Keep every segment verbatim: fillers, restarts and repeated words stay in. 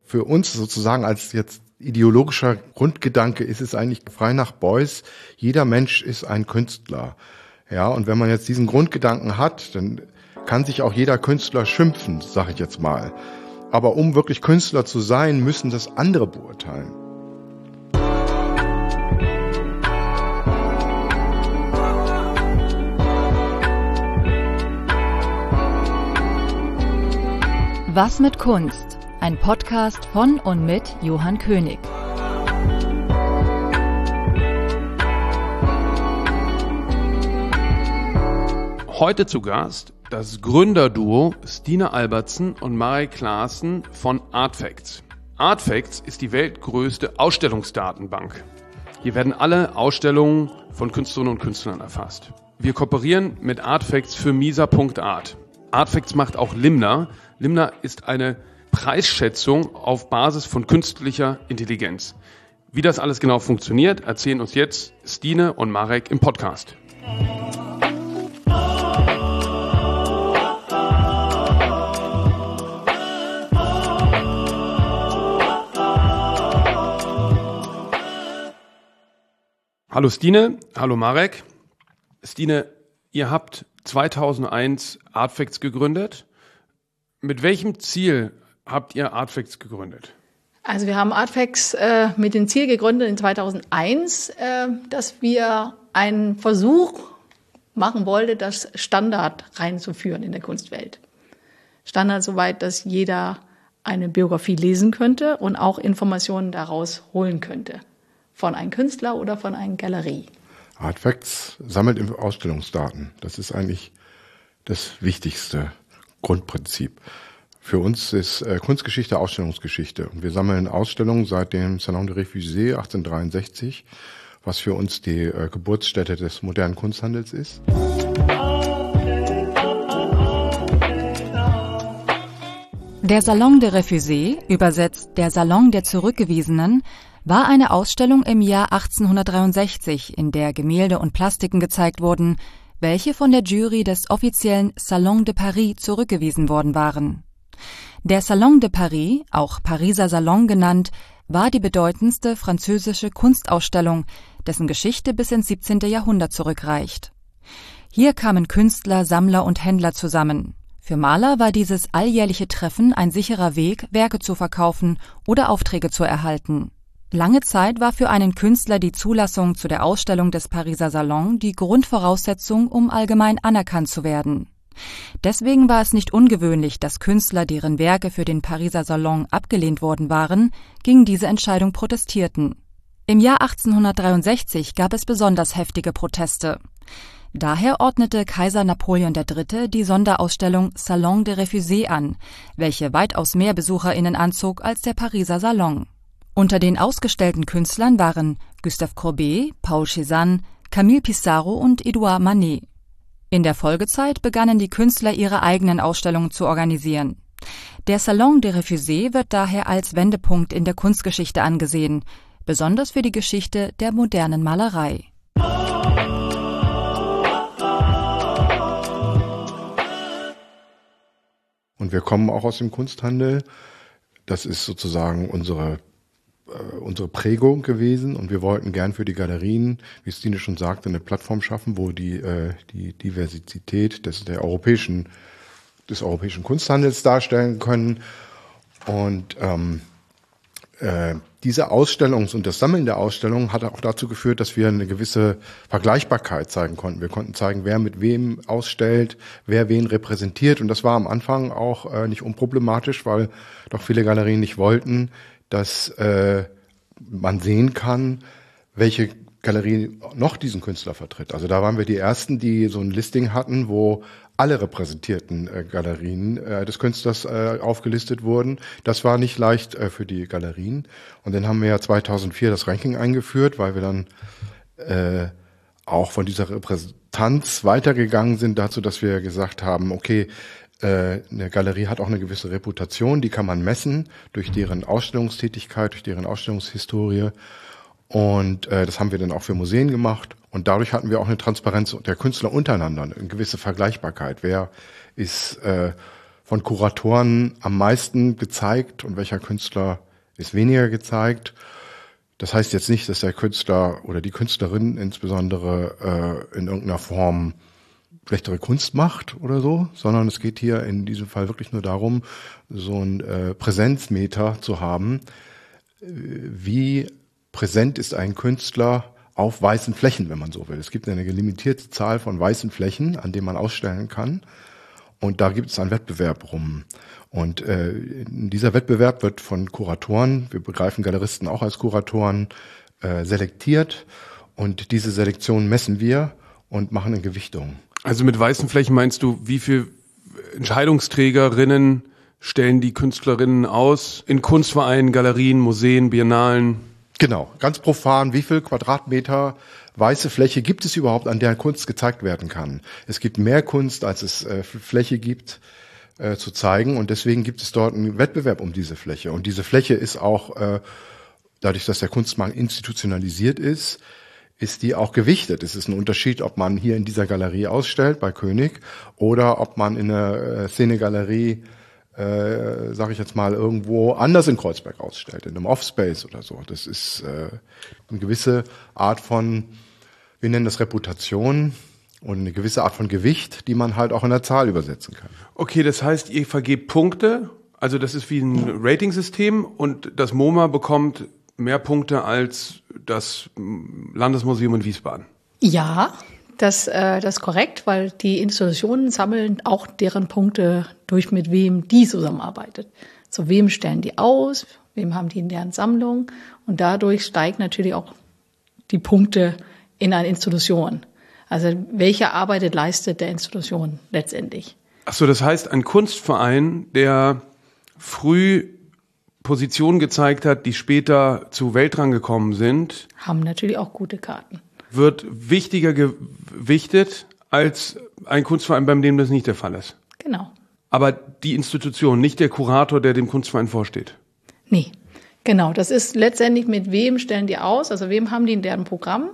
für uns sozusagen als jetzt ideologischer Grundgedanke ist es eigentlich frei nach Beuys, jeder Mensch ist ein Künstler. Ja, und wenn man jetzt diesen Grundgedanken hat, dann kann sich auch jeder Künstler schimpfen, sage ich jetzt mal. Aber um wirklich Künstler zu sein, müssen das andere beurteilen. Was mit Kunst? Ein Podcast von und mit Johann König. Heute zu Gast das Gründerduo Stine Albertsen und Marek Klaassen von Artfacts. Artfacts ist die weltgrößte Ausstellungsdatenbank. Hier werden alle Ausstellungen von Künstlerinnen und Künstlern erfasst. Wir kooperieren mit Artfacts für misa punkt art. Artfacts macht auch Limna. Limna ist eine Preisschätzung auf Basis von künstlicher Intelligenz. Wie das alles genau funktioniert, erzählen uns jetzt Stine und Marek im Podcast. Hallo Stine, hallo Marek. Stine, ihr habt zweitausendeins Artfacts gegründet. Mit welchem Ziel habt ihr Artfacts gegründet? Also wir haben Artfacts äh, mit dem Ziel gegründet in zweitausendeins, äh, dass wir einen Versuch machen wollten, das Standard reinzuführen in der Kunstwelt. Standard soweit, dass jeder eine Biografie lesen könnte und auch Informationen daraus holen könnte. Von einem Künstler oder von einer Galerie. Artfacts sammelt Ausstellungsdaten. Das ist eigentlich das wichtigste Grundprinzip. Für uns ist äh, Kunstgeschichte Ausstellungsgeschichte. Und wir sammeln Ausstellungen seit dem Salon des Réfugiés achtzehnhundertdreiundsechzig, was für uns die äh, Geburtsstätte des modernen Kunsthandels ist. Der Salon des Réfugiés, übersetzt der Salon der Zurückgewiesenen, war eine Ausstellung im Jahr achtzehnhundertdreiundsechzig, in der Gemälde und Plastiken gezeigt wurden, welche von der Jury des offiziellen Salon de Paris zurückgewiesen worden waren. Der Salon de Paris, auch Pariser Salon genannt, war die bedeutendste französische Kunstausstellung, dessen Geschichte bis ins siebzehnte Jahrhundert zurückreicht. Hier kamen Künstler, Sammler und Händler zusammen. Für Maler war dieses alljährliche Treffen ein sicherer Weg, Werke zu verkaufen oder Aufträge zu erhalten. Lange Zeit war für einen Künstler die Zulassung zu der Ausstellung des Pariser Salon die Grundvoraussetzung, um allgemein anerkannt zu werden. Deswegen war es nicht ungewöhnlich, dass Künstler, deren Werke für den Pariser Salon abgelehnt worden waren, gegen diese Entscheidung protestierten. Im Jahr achtzehnhundertdreiundsechzig gab es besonders heftige Proteste. Daher ordnete Kaiser Napoleon der Dritte die Sonderausstellung Salon des Réfugiés an, welche weitaus mehr BesucherInnen anzog als der Pariser Salon. Unter den ausgestellten Künstlern waren Gustave Courbet, Paul Cézanne, Camille Pissarro und Edouard Manet. In der Folgezeit begannen die Künstler ihre eigenen Ausstellungen zu organisieren. Der Salon des Réfugiés wird daher als Wendepunkt in der Kunstgeschichte angesehen, besonders für die Geschichte der modernen Malerei. Und wir kommen auch aus dem Kunsthandel. Das ist sozusagen unsere unsere Prägung gewesen und wir wollten gern für die Galerien, wie Stine schon sagte, eine Plattform schaffen, wo die äh, die Diversität des der europäischen des europäischen Kunsthandels darstellen können und ähm, äh, diese Ausstellungs- und das Sammeln der Ausstellungen hat auch dazu geführt, dass wir eine gewisse Vergleichbarkeit zeigen konnten. Wir konnten zeigen, wer mit wem ausstellt, wer wen repräsentiert und das war am Anfang auch äh, nicht unproblematisch, weil doch viele Galerien nicht wollten, dass äh, man sehen kann, welche Galerie noch diesen Künstler vertritt. Also da waren wir die Ersten, die so ein Listing hatten, wo alle repräsentierten äh, Galerien äh, des Künstlers äh, aufgelistet wurden. Das war nicht leicht äh, für die Galerien. Und dann haben wir ja zweitausendvier das Ranking eingeführt, weil wir dann äh, auch von dieser Repräsentanz weitergegangen sind dazu, dass wir gesagt haben, okay, eine Galerie hat auch eine gewisse Reputation, die kann man messen durch deren Ausstellungstätigkeit, durch deren Ausstellungshistorie. Und äh, das haben wir dann auch für Museen gemacht. Und dadurch hatten wir auch eine Transparenz der Künstler untereinander, eine gewisse Vergleichbarkeit. Wer ist äh, von Kuratoren am meisten gezeigt und welcher Künstler ist weniger gezeigt. Das heißt jetzt nicht, dass der Künstler oder die Künstlerin insbesondere äh, in irgendeiner Form schlechtere Kunst macht oder so, sondern es geht hier in diesem Fall wirklich nur darum, so ein äh, Präsenzmeter zu haben. Wie präsent ist ein Künstler auf weißen Flächen, wenn man so will. Es gibt eine limitierte Zahl von weißen Flächen, an denen man ausstellen kann. Und da gibt es einen Wettbewerb rum. Und äh, dieser Wettbewerb wird von Kuratoren, wir begreifen Galeristen auch als Kuratoren, äh, selektiert. Und diese Selektion messen wir und machen eine Gewichtung. Also mit weißen Flächen meinst du, wie viel Entscheidungsträgerinnen stellen die Künstlerinnen aus in Kunstvereinen, Galerien, Museen, Biennalen? Genau, ganz profan, wie viel Quadratmeter weiße Fläche gibt es überhaupt, an der Kunst gezeigt werden kann? Es gibt mehr Kunst, als es äh, Fläche gibt äh, zu zeigen, und deswegen gibt es dort einen Wettbewerb um diese Fläche. Und diese Fläche ist auch, äh, dadurch, dass der Kunstmarkt institutionalisiert ist, ist die auch gewichtet. Es ist ein Unterschied, ob man hier in dieser Galerie ausstellt, bei König, oder ob man in einer äh, Szenegalerie Äh, sage ich jetzt mal, irgendwo anders in Kreuzberg ausstellt, in einem Offspace oder so. Das ist äh, eine gewisse Art von, wir nennen das Reputation, und eine gewisse Art von Gewicht, die man halt auch in der Zahl übersetzen kann. Okay, das heißt, ihr vergebt Punkte, also das ist wie ein Ratingsystem, und das MoMA bekommt mehr Punkte als das Landesmuseum in Wiesbaden. Ja, Das, äh, das ist korrekt, weil die Institutionen sammeln auch deren Punkte durch, mit wem die zusammenarbeitet. So, wem stellen die aus, wem haben die in deren Sammlung, und dadurch steigen natürlich auch die Punkte in einer Institution. Also welche Arbeit leistet der Institution letztendlich? Ach so, das heißt, ein Kunstverein, der früh Positionen gezeigt hat, die später zu Weltrang gekommen sind, haben natürlich auch gute Karten. Wird wichtiger gewichtet als ein Kunstverein, bei dem das nicht der Fall ist. Genau. Aber die Institution, nicht der Kurator, der dem Kunstverein vorsteht. Nee, genau. Das ist letztendlich, mit wem stellen die aus, also wem haben die in deren Programm,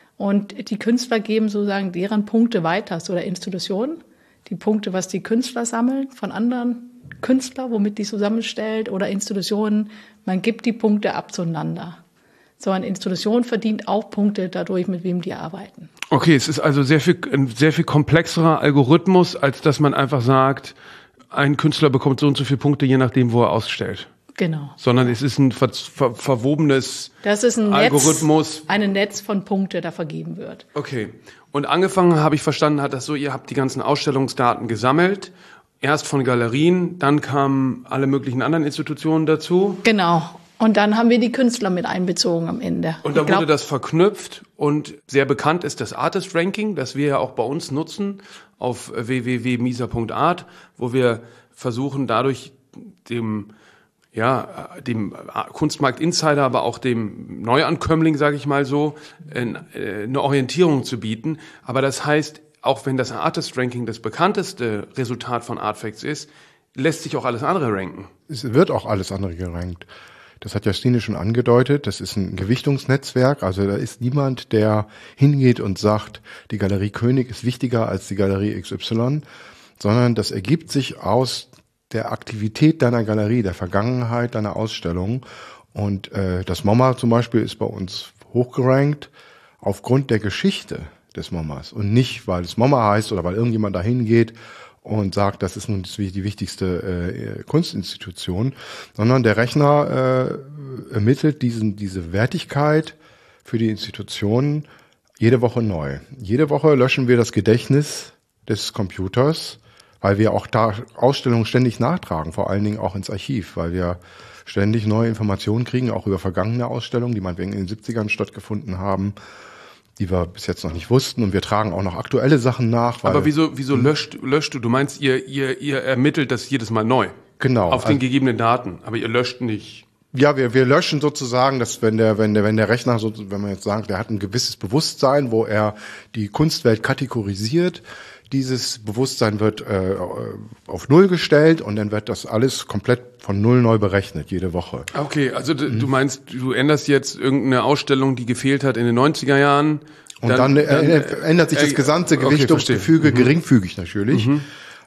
und die Künstler geben sozusagen deren Punkte weiter, so der Institution. Die Punkte, was die Künstler sammeln von anderen Künstlern, womit die zusammenstellt, oder Institutionen, man gibt die Punkte ab zueinander. So eine Institution verdient auch Punkte dadurch, mit wem die arbeiten. Okay, es ist also sehr viel, ein sehr viel komplexerer Algorithmus, als dass man einfach sagt, ein Künstler bekommt so und so viele Punkte, je nachdem, wo er ausstellt. Genau. Sondern es ist ein ver ver verwobenes das ist ein Algorithmus. Netz, ein Netz von Punkten, da vergeben wird. Okay. Und angefangen, habe ich verstanden, hat das so, ihr habt die ganzen Ausstellungsdaten gesammelt, erst von Galerien, dann kamen alle möglichen anderen Institutionen dazu. Genau. Und dann haben wir die Künstler mit einbezogen am Ende. Und dann wurde das verknüpft, und sehr bekannt ist das Artist Ranking, das wir ja auch bei uns nutzen auf w w w punkt misa punkt art, wo wir versuchen, dadurch dem, ja, dem Kunstmarkt Insider, aber auch dem Neuankömmling, sage ich mal so, eine Orientierung zu bieten. Aber das heißt, auch wenn das Artist Ranking das bekannteste Resultat von Artfacts ist, lässt sich auch alles andere ranken. Es wird auch alles andere gerankt. Das hat ja Stine schon angedeutet, das ist ein Gewichtungsnetzwerk, also da ist niemand, der hingeht und sagt, die Galerie König ist wichtiger als die Galerie X Y, sondern das ergibt sich aus der Aktivität deiner Galerie, der Vergangenheit deiner Ausstellung, und äh, das MoMA zum Beispiel ist bei uns hochgerankt aufgrund der Geschichte des MoMAs und nicht, weil es MoMA heißt oder weil irgendjemand da hingeht und sagt, das ist nun die wichtigste äh, Kunstinstitution, sondern der Rechner äh, ermittelt diesen, diese Wertigkeit für die Institutionen jede Woche neu. Jede Woche löschen wir das Gedächtnis des Computers, weil wir auch da Ausstellungen ständig nachtragen, vor allen Dingen auch ins Archiv, weil wir ständig neue Informationen kriegen, auch über vergangene Ausstellungen, die meinetwegen in den siebzigern stattgefunden haben, die wir bis jetzt noch nicht wussten, und wir tragen auch noch aktuelle Sachen nach. Weil, aber wieso, wieso löscht, löscht du? Du meinst, ihr, ihr, ihr ermittelt das jedes Mal neu? Genau. Auf den also, gegebenen Daten, aber ihr löscht nicht. Ja, wir, wir löschen sozusagen, dass wenn der, wenn der, wenn der Rechner, so, wenn man jetzt sagt, der hat ein gewisses Bewusstsein, wo er die Kunstwelt kategorisiert, dieses Bewusstsein wird äh, auf Null gestellt, und dann wird das alles komplett von Null neu berechnet, jede Woche. Okay, also du, mhm. du meinst, du änderst jetzt irgendeine Ausstellung, die gefehlt hat in den neunziger Jahren. Und dann, dann, dann äh, ändert sich das gesamte Gewichtungsgefüge, okay, geringfügig natürlich. Mhm.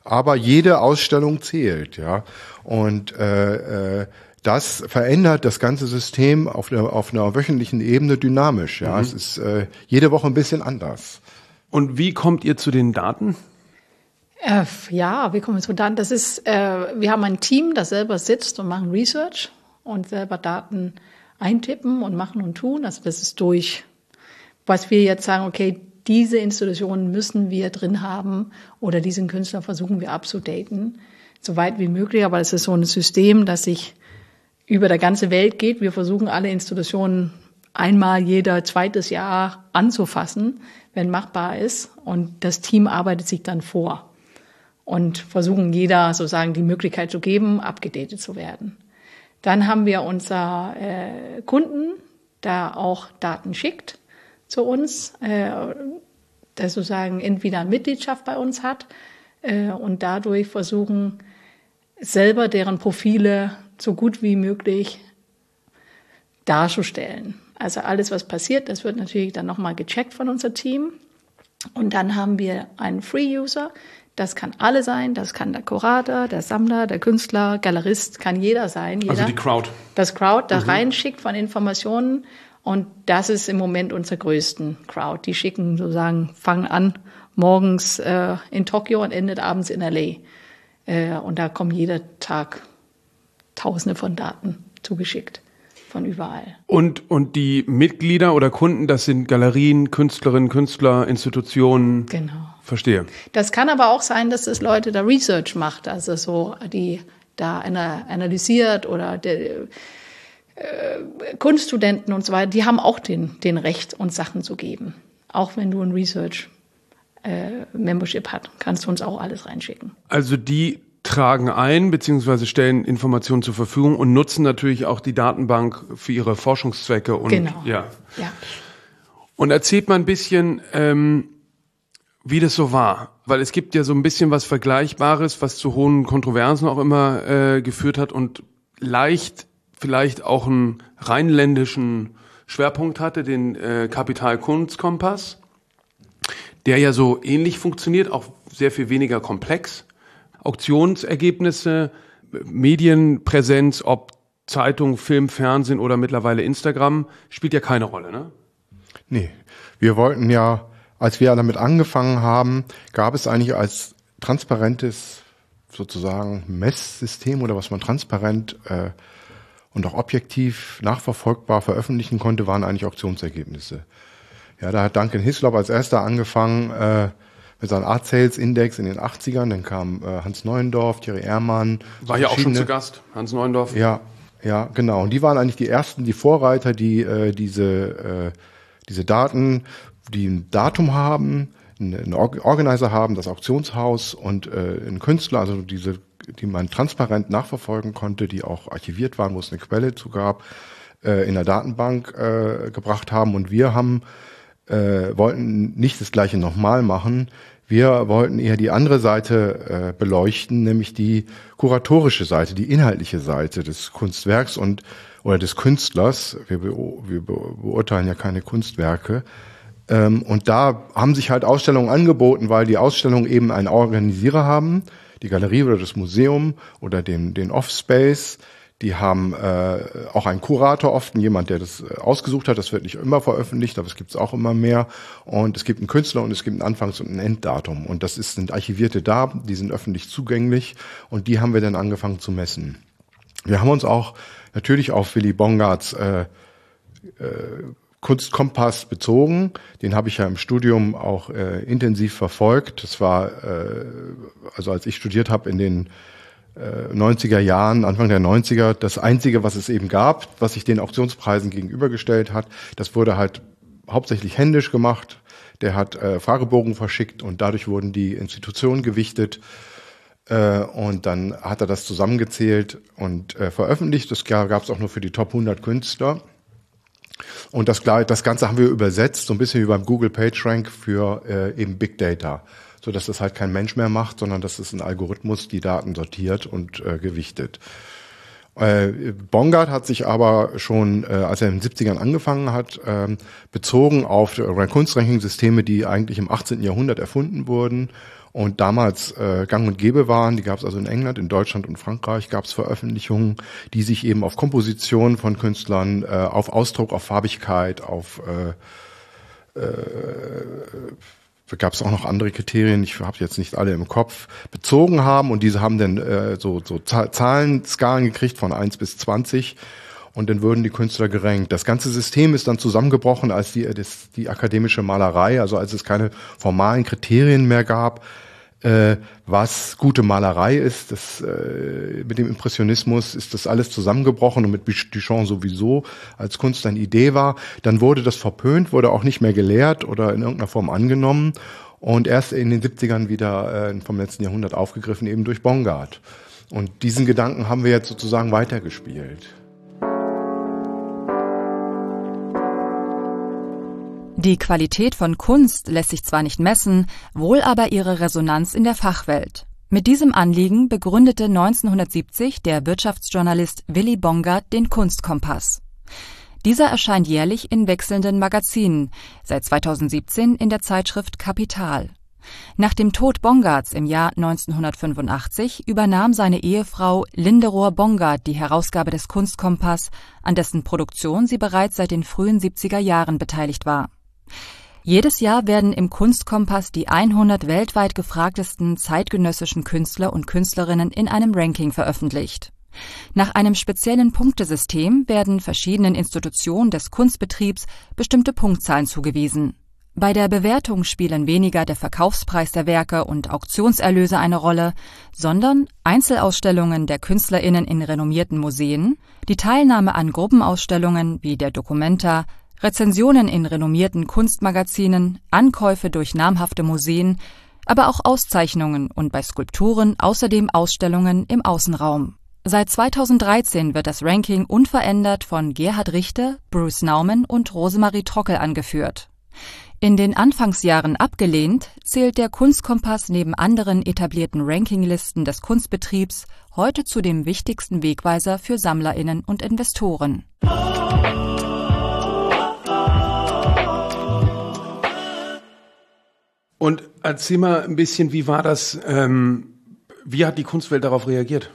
aber jede Ausstellung zählt, ja. Und äh, äh, das verändert das ganze System auf einer, auf einer wöchentlichen Ebene dynamisch, ja. Mhm. Es ist äh, jede Woche ein bisschen anders. Und wie kommt ihr zu den Daten? Äh, ja, wie kommen wir zu Daten? Das ist, äh, wir haben ein Team, das selber sitzt und machen Research und selber Daten eintippen und machen und tun. Also das ist durch, was wir jetzt sagen, okay, diese Institutionen müssen wir drin haben oder diesen Künstler versuchen wir abzudaten, so weit wie möglich. Aber es ist so ein System, das sich über der ganze Welt geht. Wir versuchen alle Institutionen einmal jeder zweites Jahr anzufassen, wenn machbar ist. Und das Team arbeitet sich dann vor und versuchen jeder sozusagen die Möglichkeit zu geben, abgedatet zu werden. Dann haben wir unser äh, Kunden, der auch Daten schickt zu uns, äh, der sozusagen entweder eine Mitgliedschaft bei uns hat äh, und dadurch versuchen, selber deren Profile so gut wie möglich darzustellen. Also alles, was passiert, das wird natürlich dann nochmal gecheckt von unserem Team. Und dann haben wir einen Free-User. Das kann alle sein. Das kann der Kurator, der Sammler, der Künstler, Galerist, kann jeder sein. Jeder. Also die Crowd. Das Crowd da mhm. reinschickt von Informationen. Und das ist im Moment unsere größten Crowd. Die schicken sozusagen, fangen an morgens äh, in Tokio und endet abends in L A. Äh, und da kommen jeden Tag Tausende von Daten zugeschickt. Von überall. Und, und die Mitglieder oder Kunden, das sind Galerien, Künstlerinnen, Künstler, Institutionen. Genau. Verstehe. Das kann aber auch sein, dass es Leute da Research macht, also so, die da analysiert oder der, äh, Kunststudenten und so weiter, die haben auch den, den Recht, uns Sachen zu geben. Auch wenn du ein Research äh, Membership hast, kannst du uns auch alles reinschicken. Also die tragen ein, beziehungsweise stellen Informationen zur Verfügung und nutzen natürlich auch die Datenbank für ihre Forschungszwecke. Und, genau. Ja. ja. Und erzählt mal ein bisschen, ähm, wie das so war. Weil es gibt ja so ein bisschen was Vergleichbares, was zu hohen Kontroversen auch immer äh, geführt hat und leicht vielleicht auch einen rheinländischen Schwerpunkt hatte, den äh, Kapital-Kunst-Kompass, der ja so ähnlich funktioniert, auch sehr viel weniger komplex. Auktionsergebnisse, Medienpräsenz, ob Zeitung, Film, Fernsehen oder mittlerweile Instagram, spielt ja keine Rolle, ne? Nee, wir wollten ja, als wir damit angefangen haben, gab es eigentlich als transparentes sozusagen Messsystem oder was man transparent äh, und auch objektiv nachverfolgbar veröffentlichen konnte, waren eigentlich Auktionsergebnisse. Ja, da hat Duncan Hislop als erster angefangen, äh, mit seinem Art Sales Index in den achtzigern, dann kam äh, Hans Neuendorf, Thierry Ehrmann. War ja auch schon zu Gast, Hans Neuendorf. Ja, ja, genau. Und die waren eigentlich die ersten, die Vorreiter, die äh, diese, äh, diese Daten, die ein Datum haben, einen Organizer haben, das Auktionshaus und äh, einen Künstler, also diese, die man transparent nachverfolgen konnte, die auch archiviert waren, wo es eine Quelle zu gab, äh, in der Datenbank äh, gebracht haben. Und wir haben äh, wollten nicht das Gleiche nochmal machen. Wir wollten eher die andere Seite äh, beleuchten, nämlich die kuratorische Seite, die inhaltliche Seite des Kunstwerks und oder des Künstlers. Wir, be wir be beurteilen ja keine Kunstwerke. Ähm, und da haben sich halt Ausstellungen angeboten, weil die Ausstellungen eben einen Organisierer haben, die Galerie oder das Museum oder den, den Offspace. Die haben äh, auch einen Kurator oft, jemand, der das äh, ausgesucht hat. Das wird nicht immer veröffentlicht, aber es gibt es auch immer mehr. Und es gibt einen Künstler und es gibt ein Anfangs- und ein Enddatum. Und das ist, sind archivierte Daten, die sind öffentlich zugänglich. Und die haben wir dann angefangen zu messen. Wir haben uns auch natürlich auf Willy Bongards äh, äh, Kunstkompass bezogen. Den habe ich ja im Studium auch äh, intensiv verfolgt. Das war, äh, also als ich studiert habe in den neunziger Jahren, Anfang der neunziger, das Einzige, was es eben gab, was sich den Auktionspreisen gegenübergestellt hat, das wurde halt hauptsächlich händisch gemacht. Der hat äh, Fragebogen verschickt und dadurch wurden die Institutionen gewichtet. Äh, und dann hat er das zusammengezählt und äh, veröffentlicht. Das gab es auch nur für die Top hundert Künstler. Und das, das Ganze haben wir übersetzt, so ein bisschen wie beim Google PageRank für äh, eben Big Data, so dass das halt kein Mensch mehr macht, sondern dass es ein Algorithmus die Daten sortiert und äh, gewichtet. Äh, Bongard hat sich aber schon, äh, als er in den siebzigern angefangen hat, ähm, bezogen auf äh, Kunstranking-Systeme, die eigentlich im achtzehnten Jahrhundert erfunden wurden und damals äh, gang und gäbe waren. Die gab es also in England, in Deutschland und Frankreich gab es Veröffentlichungen, die sich eben auf Komposition von Künstlern, äh, auf Ausdruck, auf Farbigkeit, auf äh, äh, da gab es auch noch andere Kriterien, ich habe jetzt nicht alle im Kopf, bezogen haben und diese haben dann äh, so, so Zahlenskalen gekriegt von eins bis zwanzig und dann wurden die Künstler gerankt. Das ganze System ist dann zusammengebrochen, als die, das, die akademische Malerei, also als es keine formalen Kriterien mehr gab, äh, was gute Malerei ist. Das, äh, mit dem Impressionismus ist das alles zusammengebrochen und mit Duchamp sowieso als Kunst eine Idee war. Dann wurde das verpönt, wurde auch nicht mehr gelehrt oder in irgendeiner Form angenommen und erst in den siebzigern wieder äh, vom letzten Jahrhundert aufgegriffen, eben durch Bongard. Und diesen Gedanken haben wir jetzt sozusagen weitergespielt. Die Qualität von Kunst lässt sich zwar nicht messen, wohl aber ihre Resonanz in der Fachwelt. Mit diesem Anliegen begründete neunzehnhundertsiebzig der Wirtschaftsjournalist Willy Bongard den Kunstkompass. Dieser erscheint jährlich in wechselnden Magazinen, seit zweitausendsiebzehn in der Zeitschrift Kapital. Nach dem Tod Bongards im Jahr neunzehnhundertfünfundachtzig übernahm seine Ehefrau Linderohr Bongard die Herausgabe des Kunstkompass, an dessen Produktion sie bereits seit den frühen siebziger Jahren beteiligt war. Jedes Jahr werden im Kunstkompass die hundert weltweit gefragtesten zeitgenössischen Künstler und Künstlerinnen in einem Ranking veröffentlicht. Nach einem speziellen Punktesystem werden verschiedenen Institutionen des Kunstbetriebs bestimmte Punktzahlen zugewiesen. Bei der Bewertung spielen weniger der Verkaufspreis der Werke und Auktionserlöse eine Rolle, sondern Einzelausstellungen der KünstlerInnen in renommierten Museen, die Teilnahme an Gruppenausstellungen wie der Documenta, Rezensionen in renommierten Kunstmagazinen, Ankäufe durch namhafte Museen, aber auch Auszeichnungen und bei Skulpturen außerdem Ausstellungen im Außenraum. Seit zweitausenddreizehn wird das Ranking unverändert von Gerhard Richter, Bruce Nauman und Rosemarie Trockel angeführt. In den Anfangsjahren abgelehnt, zählt der Kunstkompass neben anderen etablierten Rankinglisten des Kunstbetriebs heute zu dem wichtigsten Wegweiser für SammlerInnen und Investoren. Und erzähl mal ein bisschen, wie war das, ähm, wie hat die Kunstwelt darauf reagiert?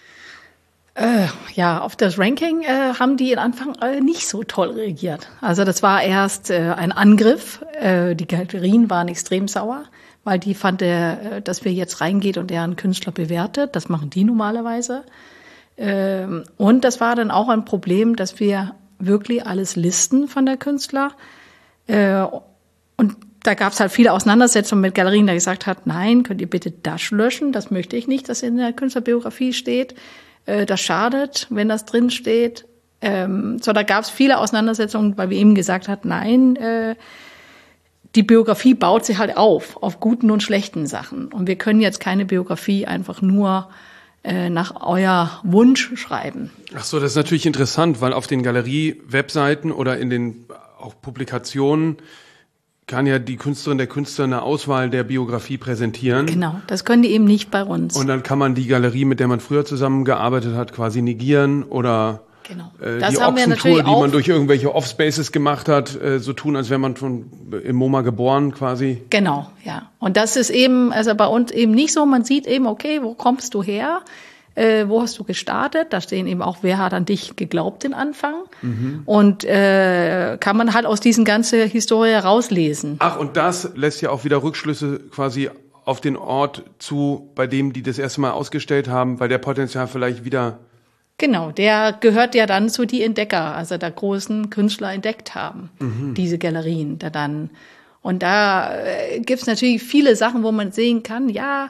Äh, ja, auf das Ranking äh, haben die am Anfang äh, nicht so toll reagiert. Also das war erst äh, ein Angriff. Äh, die Galerien waren extrem sauer, weil die fand, äh, dass wir jetzt reingeht und deren Künstler bewertet. Das machen die normalerweise. Äh, und das war dann auch ein Problem, dass wir wirklich alles listen von der Künstler. Äh, und da gab es halt viele Auseinandersetzungen mit Galerien, die gesagt hat, nein, könnt ihr bitte das löschen, das möchte ich nicht, dass in der Künstlerbiografie steht. Äh, das schadet, wenn das drin steht. Ähm, so, da gab es viele Auseinandersetzungen, weil wir eben gesagt hat, nein, äh, die Biografie baut sich halt auf, auf guten und schlechten Sachen. Und wir können jetzt keine Biografie einfach nur äh, nach euer Wunsch schreiben. Ach so, das ist natürlich interessant, weil auf den Galerie-Webseiten oder in den auch Publikationen kann ja die Künstlerin, der Künstler eine Auswahl der Biografie präsentieren. Genau, das können die eben nicht bei uns. Und dann kann man die Galerie, mit der man früher zusammengearbeitet hat, quasi negieren oder genau. äh, das die haben wir Ochsentour, natürlich die man durch irgendwelche Offspaces gemacht hat, äh, so tun, als wäre man schon im MoMA geboren quasi. Genau, ja. Und das ist eben, also bei uns eben nicht so, man sieht eben, okay, wo kommst du her? Äh, wo hast du gestartet? Da stehen eben auch, wer hat an dich geglaubt den Anfang? Mhm. Und äh, kann man halt aus diesen ganzen Historie rauslesen. Ach, und das lässt ja auch wieder Rückschlüsse quasi auf den Ort zu, bei dem die das erste Mal ausgestellt haben, weil der Potenzial vielleicht wieder... Genau, der gehört ja dann zu die Entdecker, also der großen Künstler entdeckt haben, mhm. diese Galerien da dann. Und da äh, gibt's natürlich viele Sachen, wo man sehen kann, ja,